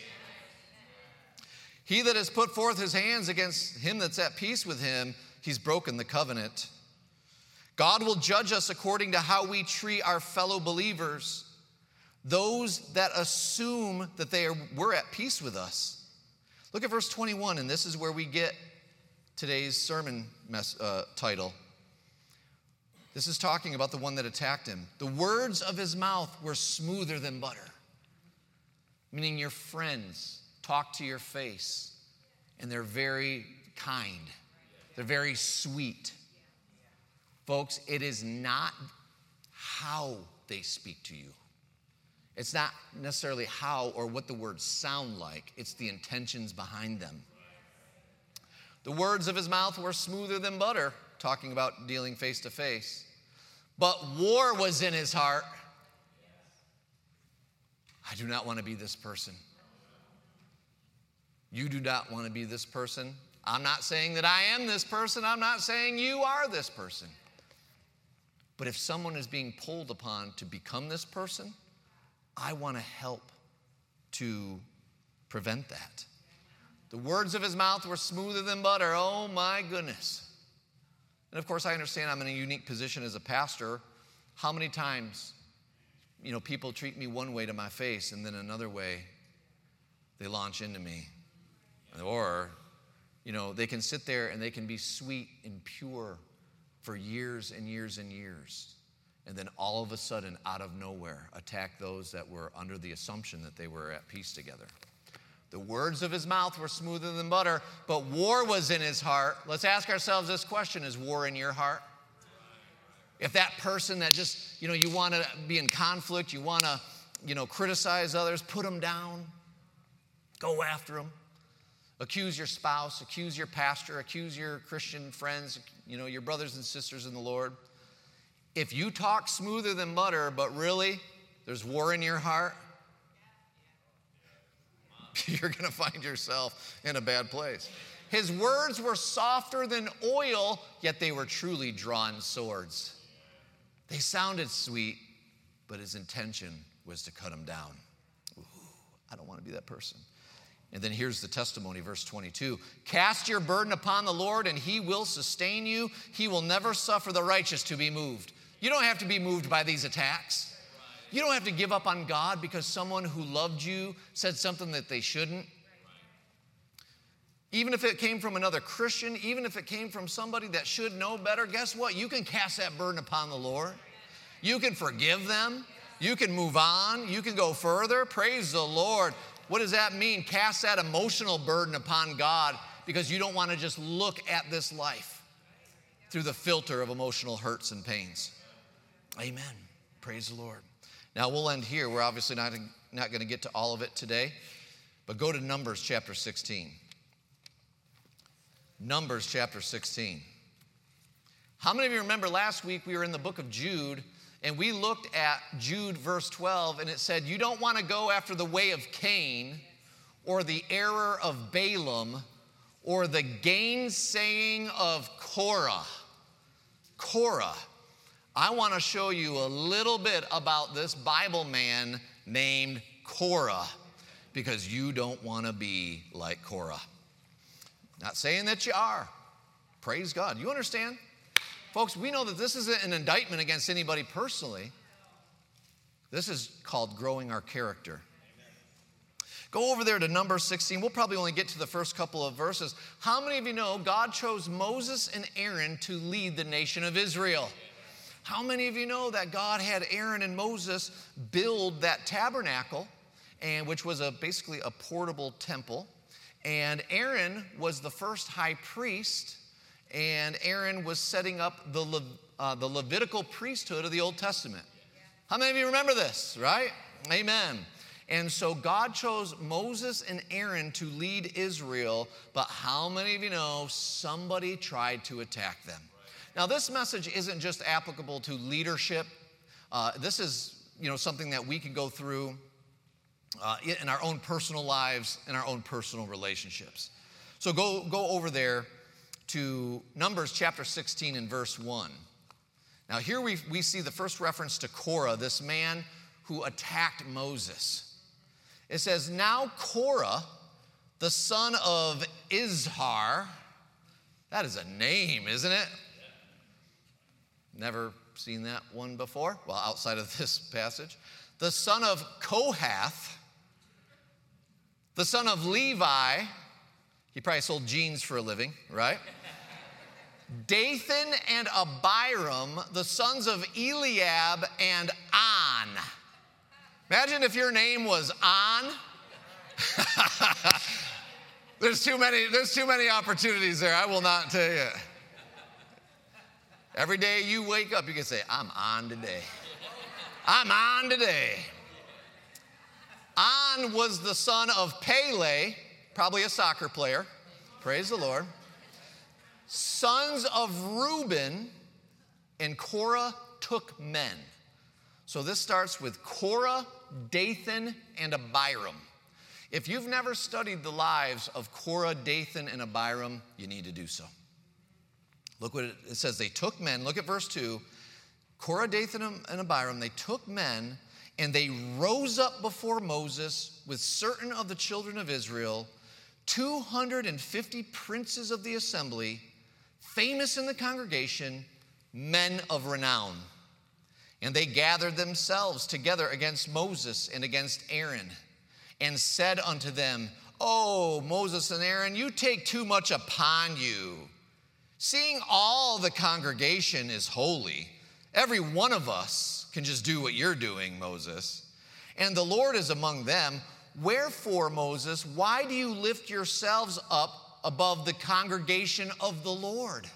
He that has put forth his hands against him that's at peace with him, he's broken the covenant. God will judge us according to how we treat our fellow believers, those that assume that they are, we're at peace with us. Look at verse twenty-one, and this is where we get today's sermon mess, uh, title. This is talking about the one that attacked him. The words of his mouth were smoother than butter, meaning your friends talk to your face, and they're very kind. They're very sweet. Folks, it is not how they speak to you. It's not necessarily how or what the words sound like. It's the intentions behind them. The words of his mouth were smoother than butter, talking about dealing face to face. But war was in his heart. I do not want to be this person. You do not want to be this person. I'm not saying that I am this person. I'm not saying you are this person. But if someone is being pulled upon to become this person, I want to help to prevent that. The words of his mouth were smoother than butter. Oh, my goodness. And, of course, I understand I'm in a unique position as a pastor. How many times, you know, people treat me one way to my face and then another way they launch into me. Or, you know, they can sit there and they can be sweet and pure for years and years and years, and then all of a sudden, out of nowhere, attack those that were under the assumption that they were at peace together. The words of his mouth were smoother than butter, but war was in his heart. Let's ask ourselves this question: is war in your heart? If that person that just, you know, you want to be in conflict, you want to, you know, criticize others, put them down, go after them. Accuse your spouse, accuse your pastor, accuse your Christian friends, you know, your brothers and sisters in the Lord. If you talk smoother than butter, but really there's war in your heart, you're going to find yourself in a bad place. His words were softer than oil, yet they were truly drawn swords. They sounded sweet, but his intention was to cut him down. Ooh, I don't want to be that person. And then here's the testimony, verse twenty-two. Cast your burden upon the Lord, and he will sustain you. He will never suffer the righteous to be moved. You don't have to be moved by these attacks. You don't have to give up on God because someone who loved you said something that they shouldn't. Even if it came from another Christian, even if it came from somebody that should know better, guess what? You can cast that burden upon the Lord. You can forgive them. You can move on. You can go further. Praise the Lord. What does that mean? Cast that emotional burden upon God because you don't want to just look at this life through the filter of emotional hurts and pains. Amen. Praise the Lord. Now, we'll end here. We're obviously not, not going to get to all of it today, but go to Numbers chapter sixteen. Numbers chapter sixteen. How many of you remember last week we were in the book of Jude, and we looked at Jude verse twelve, and it said, you don't want to go after the way of Cain or the error of Balaam or the gainsaying of Korah. Korah. I want to show you a little bit about this Bible man named Korah. because you don't want to be like Korah. Not saying that you are. Praise God. You understand? Folks, we know that this isn't an indictment against anybody personally. This is called growing our character. Go over there to Numbers sixteen. We'll probably only get to the first couple of verses. How many of you know God chose Moses and Aaron to lead the nation of Israel? How many of you know that God had Aaron and Moses build that tabernacle, and which was a, basically a portable temple? And Aaron was the first high priest, and Aaron was setting up the, Le, uh, the Levitical priesthood of the Old Testament. How many of you remember this, right? Amen. And so God chose Moses and Aaron to lead Israel, but how many of you know somebody tried to attack them? Now, this message isn't just applicable to leadership. Uh, this is, you know, something that we can go through uh, in our own personal lives, in our own personal relationships. So go, go over there to Numbers chapter sixteen and verse one. Now, here we, we see the first reference to Korah, this man who attacked Moses. It says, now Korah, the son of Izhar, that is a name, isn't it? Never seen that one before, well, outside of this passage. The son of Kohath, the son of Levi, he probably sold jeans for a living, right? Dathan and Abiram, the sons of Eliab and On. Imagine if your name was On. there's too many, there's too many opportunities there. I will not tell you. Every day you wake up, you can say, I'm on today. I'm on today. On was the son of Pele, probably a soccer player. Praise the Lord. Sons of Reuben, and Korah took men. So this starts with Korah, Dathan, and Abiram. If you've never studied the lives of Korah, Dathan, and Abiram, you need to do so. Look what it, it says. They took men. Look at verse two. Korah, Dathan, and Abiram, they took men, and they rose up before Moses with certain of the children of Israel, two hundred fifty princes of the assembly, famous in the congregation, men of renown. And they gathered themselves together against Moses and against Aaron, and said unto them, O Moses and Aaron, you take too much upon you. Seeing all the congregation is holy, every one of us can just do what you're doing, Moses. And the Lord is among them. Wherefore, Moses, why do you lift yourselves up above the congregation of the Lord?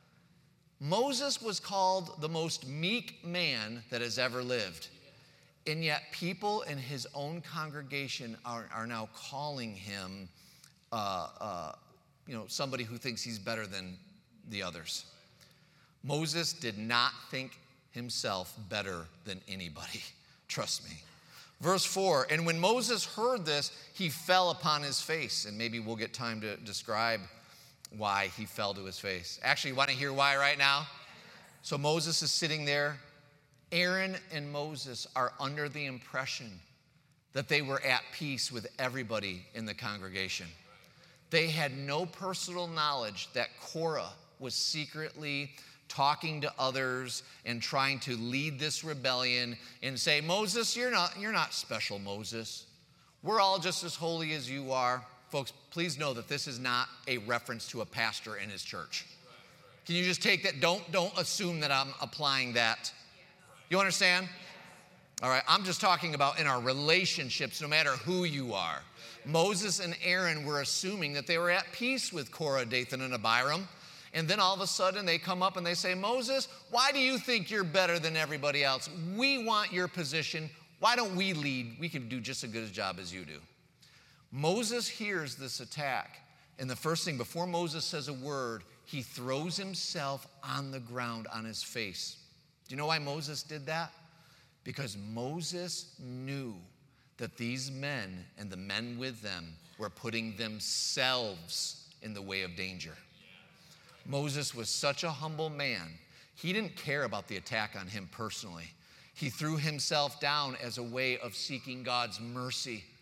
Moses was called the most meek man that has ever lived. And yet people in his own congregation are, are now calling him uh, uh, you know, somebody who thinks he's better than the others. Moses did not think himself better than anybody. Trust me. Verse four, and when Moses heard this, he fell upon his face. And maybe we'll get time to describe why he fell to his face. Actually, you want to hear why right now? So Moses is sitting there. Aaron and Moses are under the impression that they were at peace with everybody in the congregation. They had no personal knowledge that Korah was secretly talking to others and trying to lead this rebellion and say, Moses, you're not, you're not special, Moses. We're all just as holy as you are. Folks, please know that this is not a reference to a pastor in his church. Can you just take that? Don't, don't assume that I'm applying that. You understand? All right, I'm just talking about in our relationships, no matter who you are. Moses and Aaron were assuming that they were at peace with Korah, Dathan, and Abiram. And then all of a sudden they come up and they say, Moses, why do you think you're better than everybody else? We want your position. Why don't we lead? We can do just as good a job as you do. Moses hears this attack. And the first thing, before Moses says a word, he throws himself on the ground on his face. Do you know why Moses did that? Because Moses knew that these men and the men with them were putting themselves in the way of danger. Moses was such a humble man. He didn't care about the attack on him personally. He threw himself down as a way of seeking God's mercy.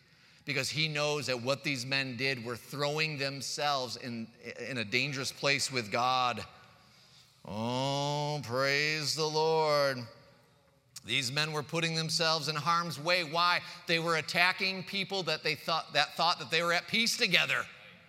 because he knows that what these men did were throwing themselves in, in a dangerous place with God. Oh, praise the Lord. These men were putting themselves in harm's way. Why? They were attacking people that they thought that thought that they were at peace together.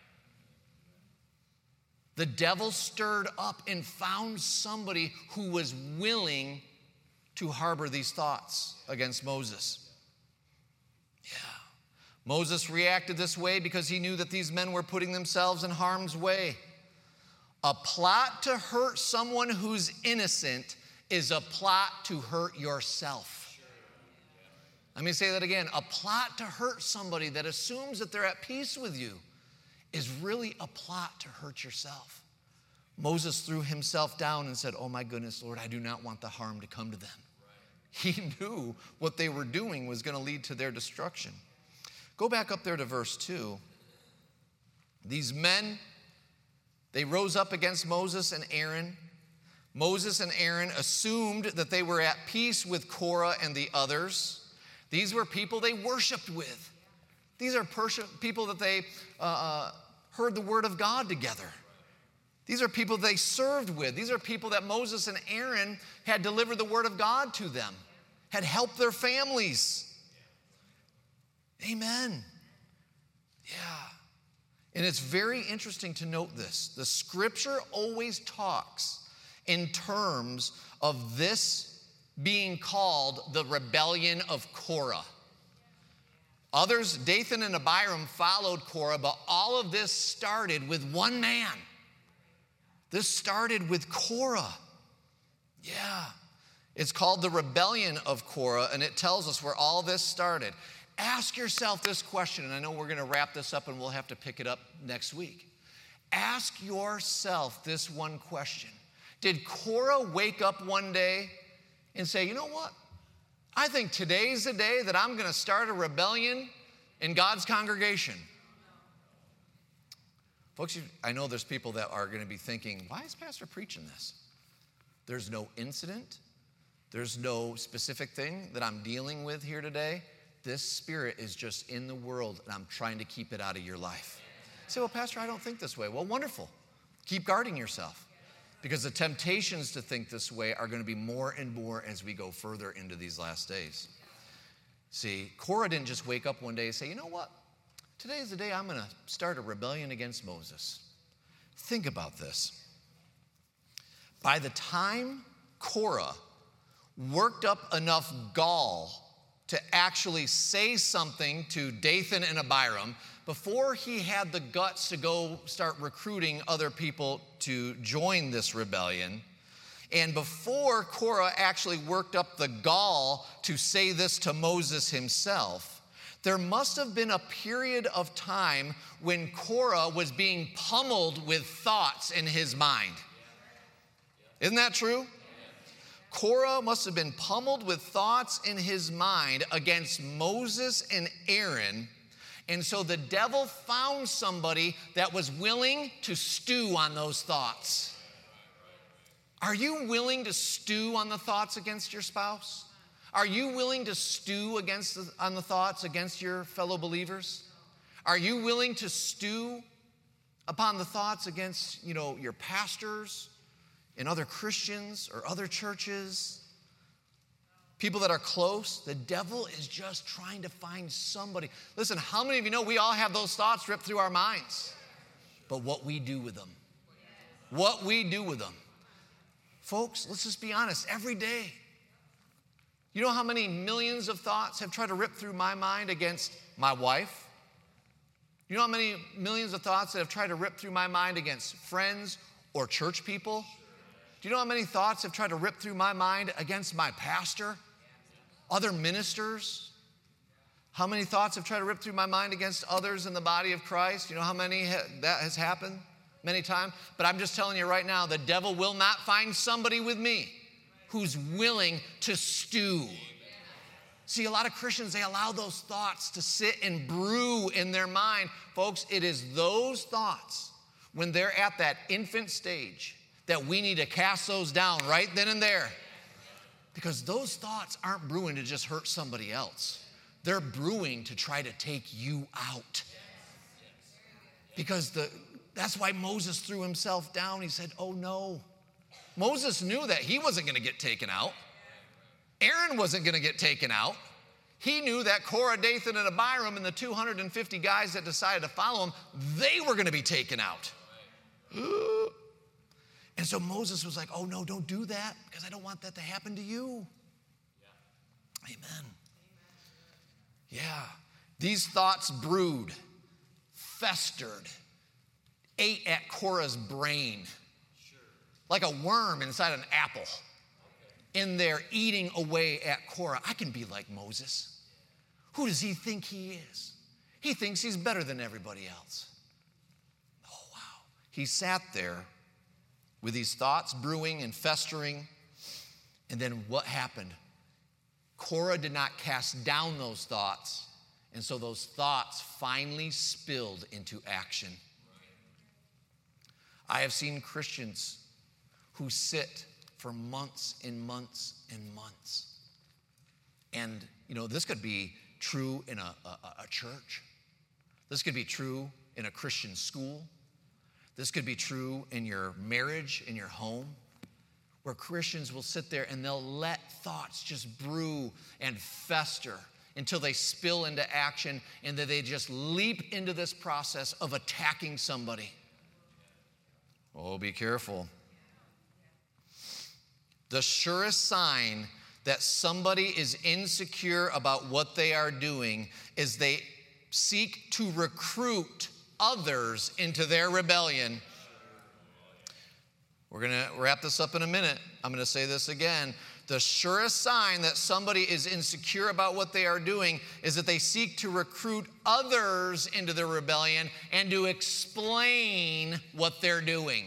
The devil stirred up and found somebody who was willing to harbor these thoughts against Moses. Yeah. Moses reacted this way because he knew that these men were putting themselves in harm's way. A plot to hurt someone who's innocent is a plot to hurt yourself. Let me say that again. A plot to hurt somebody that assumes that they're at peace with you is really a plot to hurt yourself. Moses threw himself down and said, oh my goodness, Lord, I do not want the harm to come to them. Right. He knew what they were doing was going to lead to their destruction. Go back up there to verse two. These men, they rose up against Moses and Aaron. Moses and Aaron assumed that they were at peace with Korah and the others. These were people they worshiped with. These are people that they uh, uh, heard the word of God together. These are people they served with. These are people that Moses and Aaron had delivered the word of God to them, had helped their families. Amen. Yeah. And it's very interesting to note this. The scripture always talks in terms of this being called the rebellion of Korah. Others, Dathan and Abiram, followed Korah, but all of this started with one man. This started with Korah. Yeah. It's called the rebellion of Korah, and it tells us where all this started. Ask yourself this question, and I know we're going to wrap this up and we'll have to pick it up next week. Ask yourself this one question. Did Korah wake up one day and say, you know what? I think today's the day that I'm going to start a rebellion in God's congregation. Folks, I know there's people that are going to be thinking, why is Pastor preaching this? There's no incident. There's no specific thing that I'm dealing with here today. This spirit is just in the world, and I'm trying to keep it out of your life. You say, well, Pastor, I don't think this way. Well, wonderful. Keep guarding yourself, because the temptations to think this way are going to be more and more as we go further into these last days. See, Korah didn't just wake up one day and say, you know what? Today is the day I'm going to start a rebellion against Moses. Think about this. By the time Korah worked up enough gall to actually say something to Dathan and Abiram, before he had the guts to go start recruiting other people to join this rebellion, and before Korah actually worked up the gall to say this to Moses himself, there must have been a period of time when Korah was being pummeled with thoughts in his mind. Isn't that true? Korah must have been pummeled with thoughts in his mind against Moses and Aaron. And so the devil found somebody that was willing to stew on those thoughts. Are you willing to stew on the thoughts against your spouse? Are you willing to stew against the, on the thoughts against your fellow believers? Are you willing to stew upon the thoughts against, you know, your pastors and other Christians or other churches? People that are close? The devil is just trying to find somebody. Listen, how many of you know we all have those thoughts ripped through our minds? But what we do with them. What we do with them. Folks, let's just be honest. Every day. You know how many millions of thoughts have tried to rip through my mind against my wife? You know how many millions of thoughts that have tried to rip through my mind against friends or church people? Do you know how many thoughts have tried to rip through my mind against my pastor, other ministers? How many thoughts have tried to rip through my mind against others in the body of Christ? You know how many ha- that has happened? Many times. But I'm just telling you right now, the devil will not find somebody with me who's willing to stew. See, a lot of Christians, they allow those thoughts to sit and brew in their mind. Folks, it is those thoughts, when they're at that infant stage, that we need to cast those down right then and there. Because those thoughts aren't brewing to just hurt somebody else. They're brewing to try to take you out. Because the that's why Moses threw himself down. He said, oh no. Moses knew that he wasn't going to get taken out. Aaron wasn't going to get taken out. He knew that Korah, Dathan, and Abiram and the two hundred fifty guys that decided to follow him, they were going to be taken out. And so Moses was like, oh no, don't do that because I don't want that to happen to you. Yeah. Amen. Yeah. These thoughts brewed, festered, ate at Korah's brain like a worm inside an apple. In there eating away at Korah. I can be like Moses. Who does he think he is? He thinks he's better than everybody else. Oh, wow. He sat there with these thoughts brewing and festering. And then what happened? Korah did not cast down those thoughts. And so those thoughts finally spilled into action. I have seen Christians who sit for months and months and months. And, you know, this could be true in a, a, a church. This could be true in a Christian school. This could be true in your marriage, in your home, where Christians will sit there and they'll let thoughts just brew and fester until they spill into action and that they just leap into this process of attacking somebody. Oh, be careful. The surest sign that somebody is insecure about what they are doing is they seek to recruit others into their rebellion. We're going to wrap this up in a minute. I'm going to say this again. The surest sign that somebody is insecure about what they are doing is that they seek to recruit others into their rebellion and to explain what they're doing.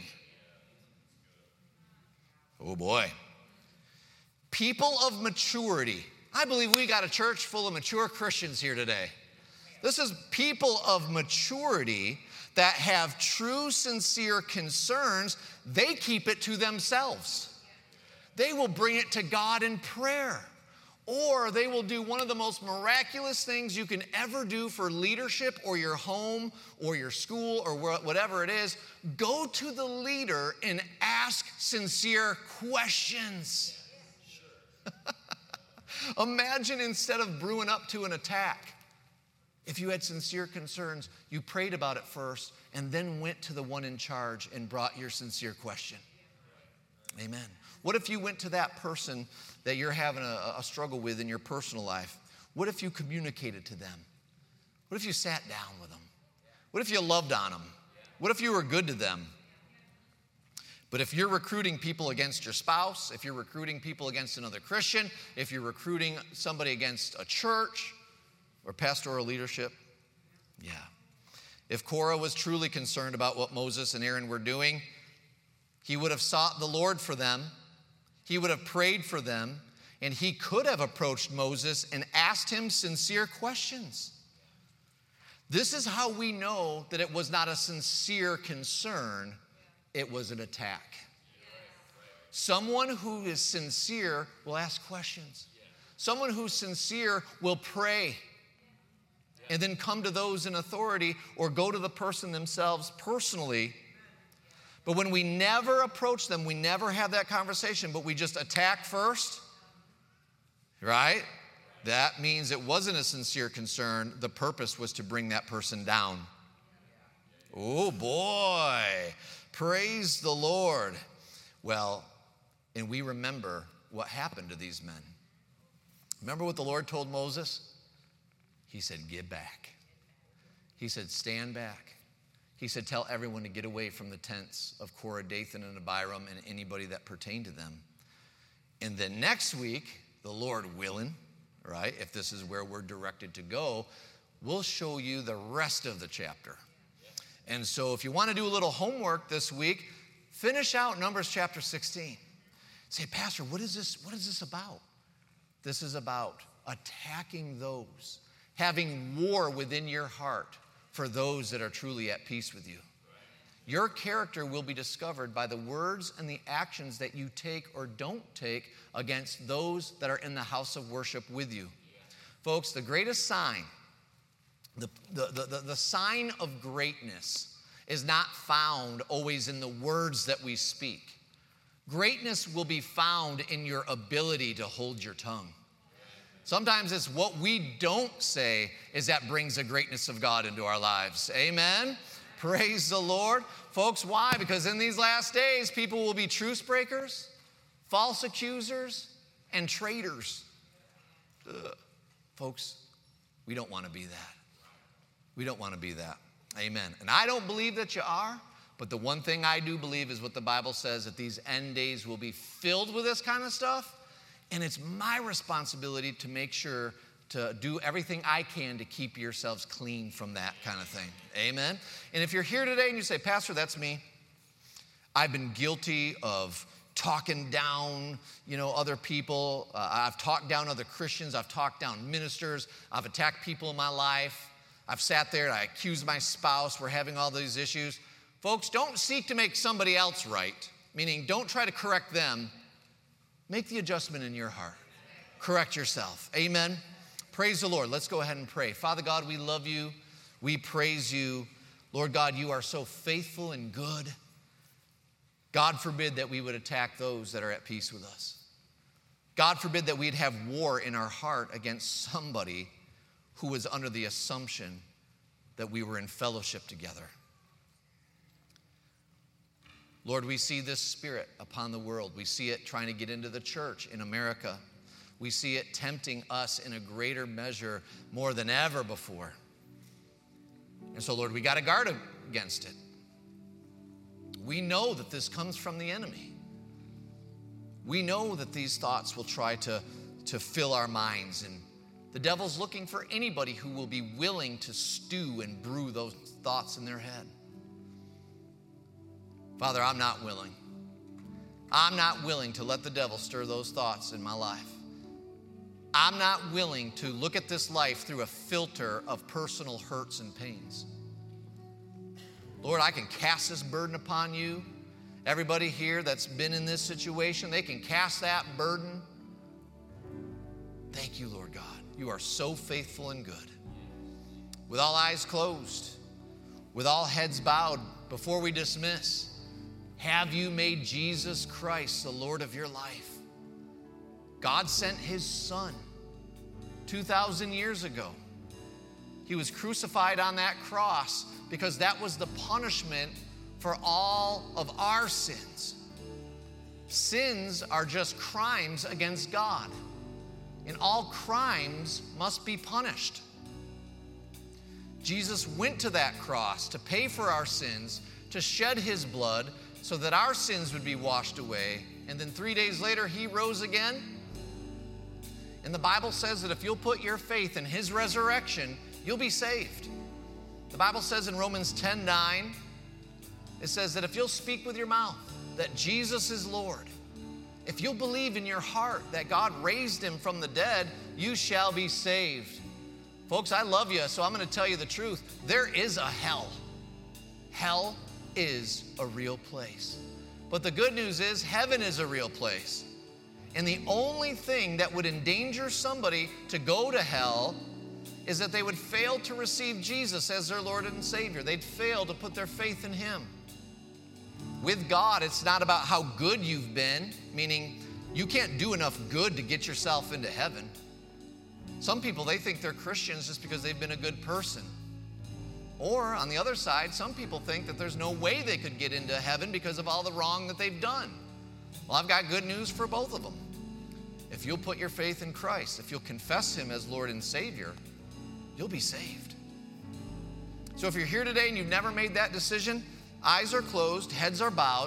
Oh boy. People of maturity. I believe we got a church full of mature Christians here today. This is people of maturity that have true, sincere concerns. They keep it to themselves. They will bring it to God in prayer. Or they will do one of the most miraculous things you can ever do for leadership or your home or your school or whatever it is. Go to the leader and ask sincere questions. Imagine instead of brewing up to an attack, if you had sincere concerns, you prayed about it first and then went to the one in charge and brought your sincere question. Amen. What if you went to that person that you're having a, a struggle with in your personal life? What if you communicated to them? What if you sat down with them? What if you loved on them? What if you were good to them? But if you're recruiting people against your spouse, if you're recruiting people against another Christian, if you're recruiting somebody against a church or pastoral leadership, yeah. If Korah was truly concerned about what Moses and Aaron were doing, he would have sought the Lord for them. He would have prayed for them, and he could have approached Moses and asked him sincere questions. This is how we know that it was not a sincere concern. It was an attack. Someone who is sincere will ask questions. Someone who's sincere will pray and then come to those in authority or go to the person themselves personally. But when we never approach them, we never have that conversation, but we just attack first, right? That means it wasn't a sincere concern. The purpose was to bring that person down. Oh boy. Praise the Lord. Well, and we remember what happened to these men. Remember what the Lord told Moses? He said, get back. He said, stand back. He said, tell everyone to get away from the tents of Korah, Dathan, and Abiram and anybody that pertained to them. And then next week, the Lord willing, right, if this is where we're directed to go, we'll show you the rest of the chapter. And so if you want to do a little homework this week, finish out Numbers chapter sixteen. Say, Pastor, what is this, what is this about? This is about attacking those, having war within your heart for those that are truly at peace with you. Your character will be discovered by the words and the actions that you take or don't take against those that are in the house of worship with you. Folks, the greatest sign, the, the, the, the, the sign of greatness is not found always in the words that we speak. Greatness will be found in your ability to hold your tongue. Sometimes it's what we don't say is that brings the greatness of God into our lives. Amen? Praise the Lord. Folks, why? Because in these last days, people will be truce breakers, false accusers, and traitors. Ugh. Folks, we don't want to be that. We don't want to be that. Amen. And I don't believe that you are, but the one thing I do believe is what the Bible says, that these end days will be filled with this kind of stuff. And it's my responsibility to make sure to do everything I can to keep yourselves clean from that kind of thing. Amen? And if you're here today and you say, Pastor, that's me. I've been guilty of talking down, you know, other people. Uh, I've talked down other Christians. I've talked down ministers. I've attacked people in my life. I've sat there and I accused my spouse. We're having all these issues. Folks, don't seek to make somebody else right, meaning don't try to correct them. Make the adjustment in your heart. Correct yourself. Amen. Praise the Lord. Let's go ahead and pray. Father God, we love you. We praise you. Lord God, you are so faithful and good. God forbid that we would attack those that are at peace with us. God forbid that we'd have war in our heart against somebody who was under the assumption that we were in fellowship together. Lord, we see this spirit upon the world. We see it trying to get into the church in America. We see it tempting us in a greater measure more than ever before. And so, Lord, we got to guard against it. We know that this comes from the enemy. We know that these thoughts will try to, to fill our minds, and the devil's looking for anybody who will be willing to stew and brew those thoughts in their head. Father, I'm not willing. I'm not willing to let the devil stir those thoughts in my life. I'm not willing to look at this life through a filter of personal hurts and pains. Lord, I can cast this burden upon you. Everybody here that's been in this situation, they can cast that burden. Thank you, Lord God. You are so faithful and good. With all eyes closed, with all heads bowed, before we dismiss, have you made Jesus Christ the Lord of your life? God sent his son two thousand years ago. He was crucified on that cross because that was the punishment for all of our sins. Sins are just crimes against God, and all crimes must be punished. Jesus went to that cross to pay for our sins, to shed his blood so that our sins would be washed away, and then three days later he rose again. And the Bible says that if you'll put your faith in his resurrection, you'll be saved. The Bible says in Romans ten nine, it says that if you'll speak with your mouth that Jesus is Lord, if you'll believe in your heart that God raised him from the dead, you shall be saved. Folks, I love you, so I'm going to tell you the truth. There is a hell. Hell is a real place. But the good news is heaven is a real place. And the only thing that would endanger somebody to go to hell is that they would fail to receive Jesus as their Lord and Savior. They'd fail to put their faith in him. With God, it's not about how good you've been, meaning you can't do enough good to get yourself into heaven. Some people, they think they're Christians just because they've been a good person. Or on the other side, some people think that there's no way they could get into heaven because of all the wrong that they've done. Well, I've got good news for both of them. If you'll put your faith in Christ, if you'll confess him as Lord and Savior, you'll be saved. So if you're here today and you've never made that decision, eyes are closed, heads are bowed.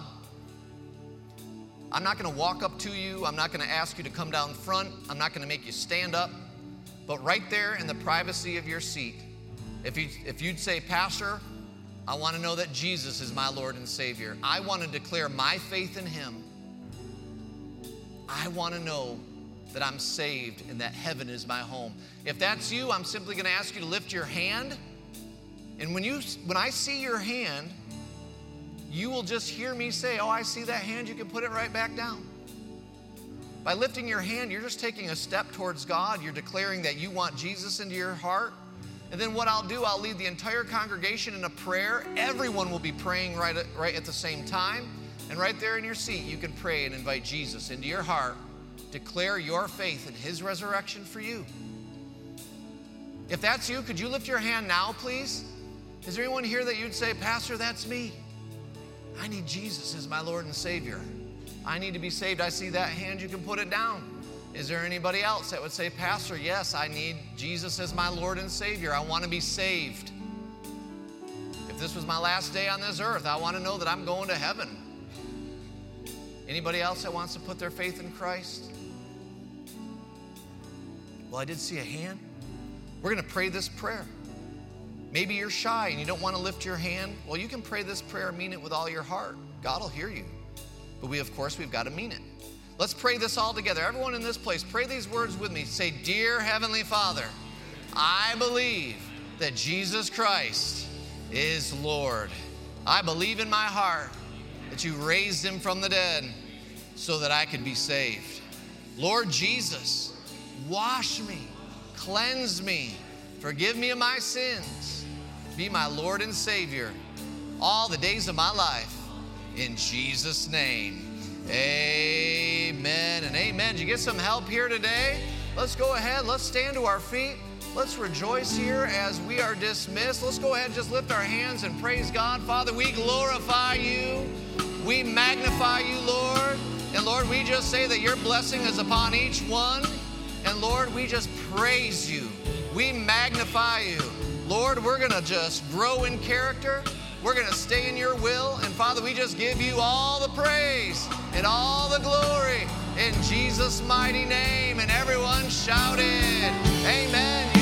I'm not going to walk up to you. I'm not going to ask you to come down front. I'm not going to make you stand up. But right there in the privacy of your seat, if, you, if you'd say, Pastor, I want to know that Jesus is my Lord and Savior. I want to declare my faith in him. I want to know that I'm saved and that heaven is my home. If that's you, I'm simply going to ask you to lift your hand. And when, you, when I see your hand, you will just hear me say, oh, I see that hand. You can put it right back down. By lifting your hand, you're just taking a step towards God. You're declaring that you want Jesus into your heart. And then what I'll do, I'll lead the entire congregation in a prayer. Everyone will be praying right at, right at the same time. And right there in your seat, you can pray and invite Jesus into your heart. Declare your faith in his resurrection for you. If that's you, could you lift your hand now, please? Is there anyone here that you'd say, Pastor, that's me. I need Jesus as my Lord and Savior. I need to be saved. I see that hand. You can put it down. Is there anybody else that would say, Pastor, yes, I need Jesus as my Lord and Savior. I want to be saved. If this was my last day on this earth, I want to know that I'm going to heaven. Anybody else that wants to put their faith in Christ? Well, I did see a hand. We're going to pray this prayer. Maybe you're shy and you don't want to lift your hand. Well, you can pray this prayer and mean it with all your heart. God will hear you. But we, of course, we've got to mean it. Let's pray this all together. Everyone in this place, pray these words with me. Say, Dear Heavenly Father, I believe that Jesus Christ is Lord. I believe in my heart that you raised him from the dead so that I could be saved. Lord Jesus, wash me, cleanse me, forgive me of my sins. Be my Lord and Savior all the days of my life. In Jesus' name, amen and amen. Did you get some help here today? Let's go ahead. Let's stand to our feet. Let's rejoice here as we are dismissed. Let's go ahead and just lift our hands and praise God. Father, we glorify you. We magnify you, Lord. And Lord, we just say that your blessing is upon each one. And Lord, we just praise you. We magnify you. Lord, we're going to just grow in character. We're going to stay in your will. And Father, we just give you all the praise and all the glory in Jesus' mighty name. And everyone shouted, amen.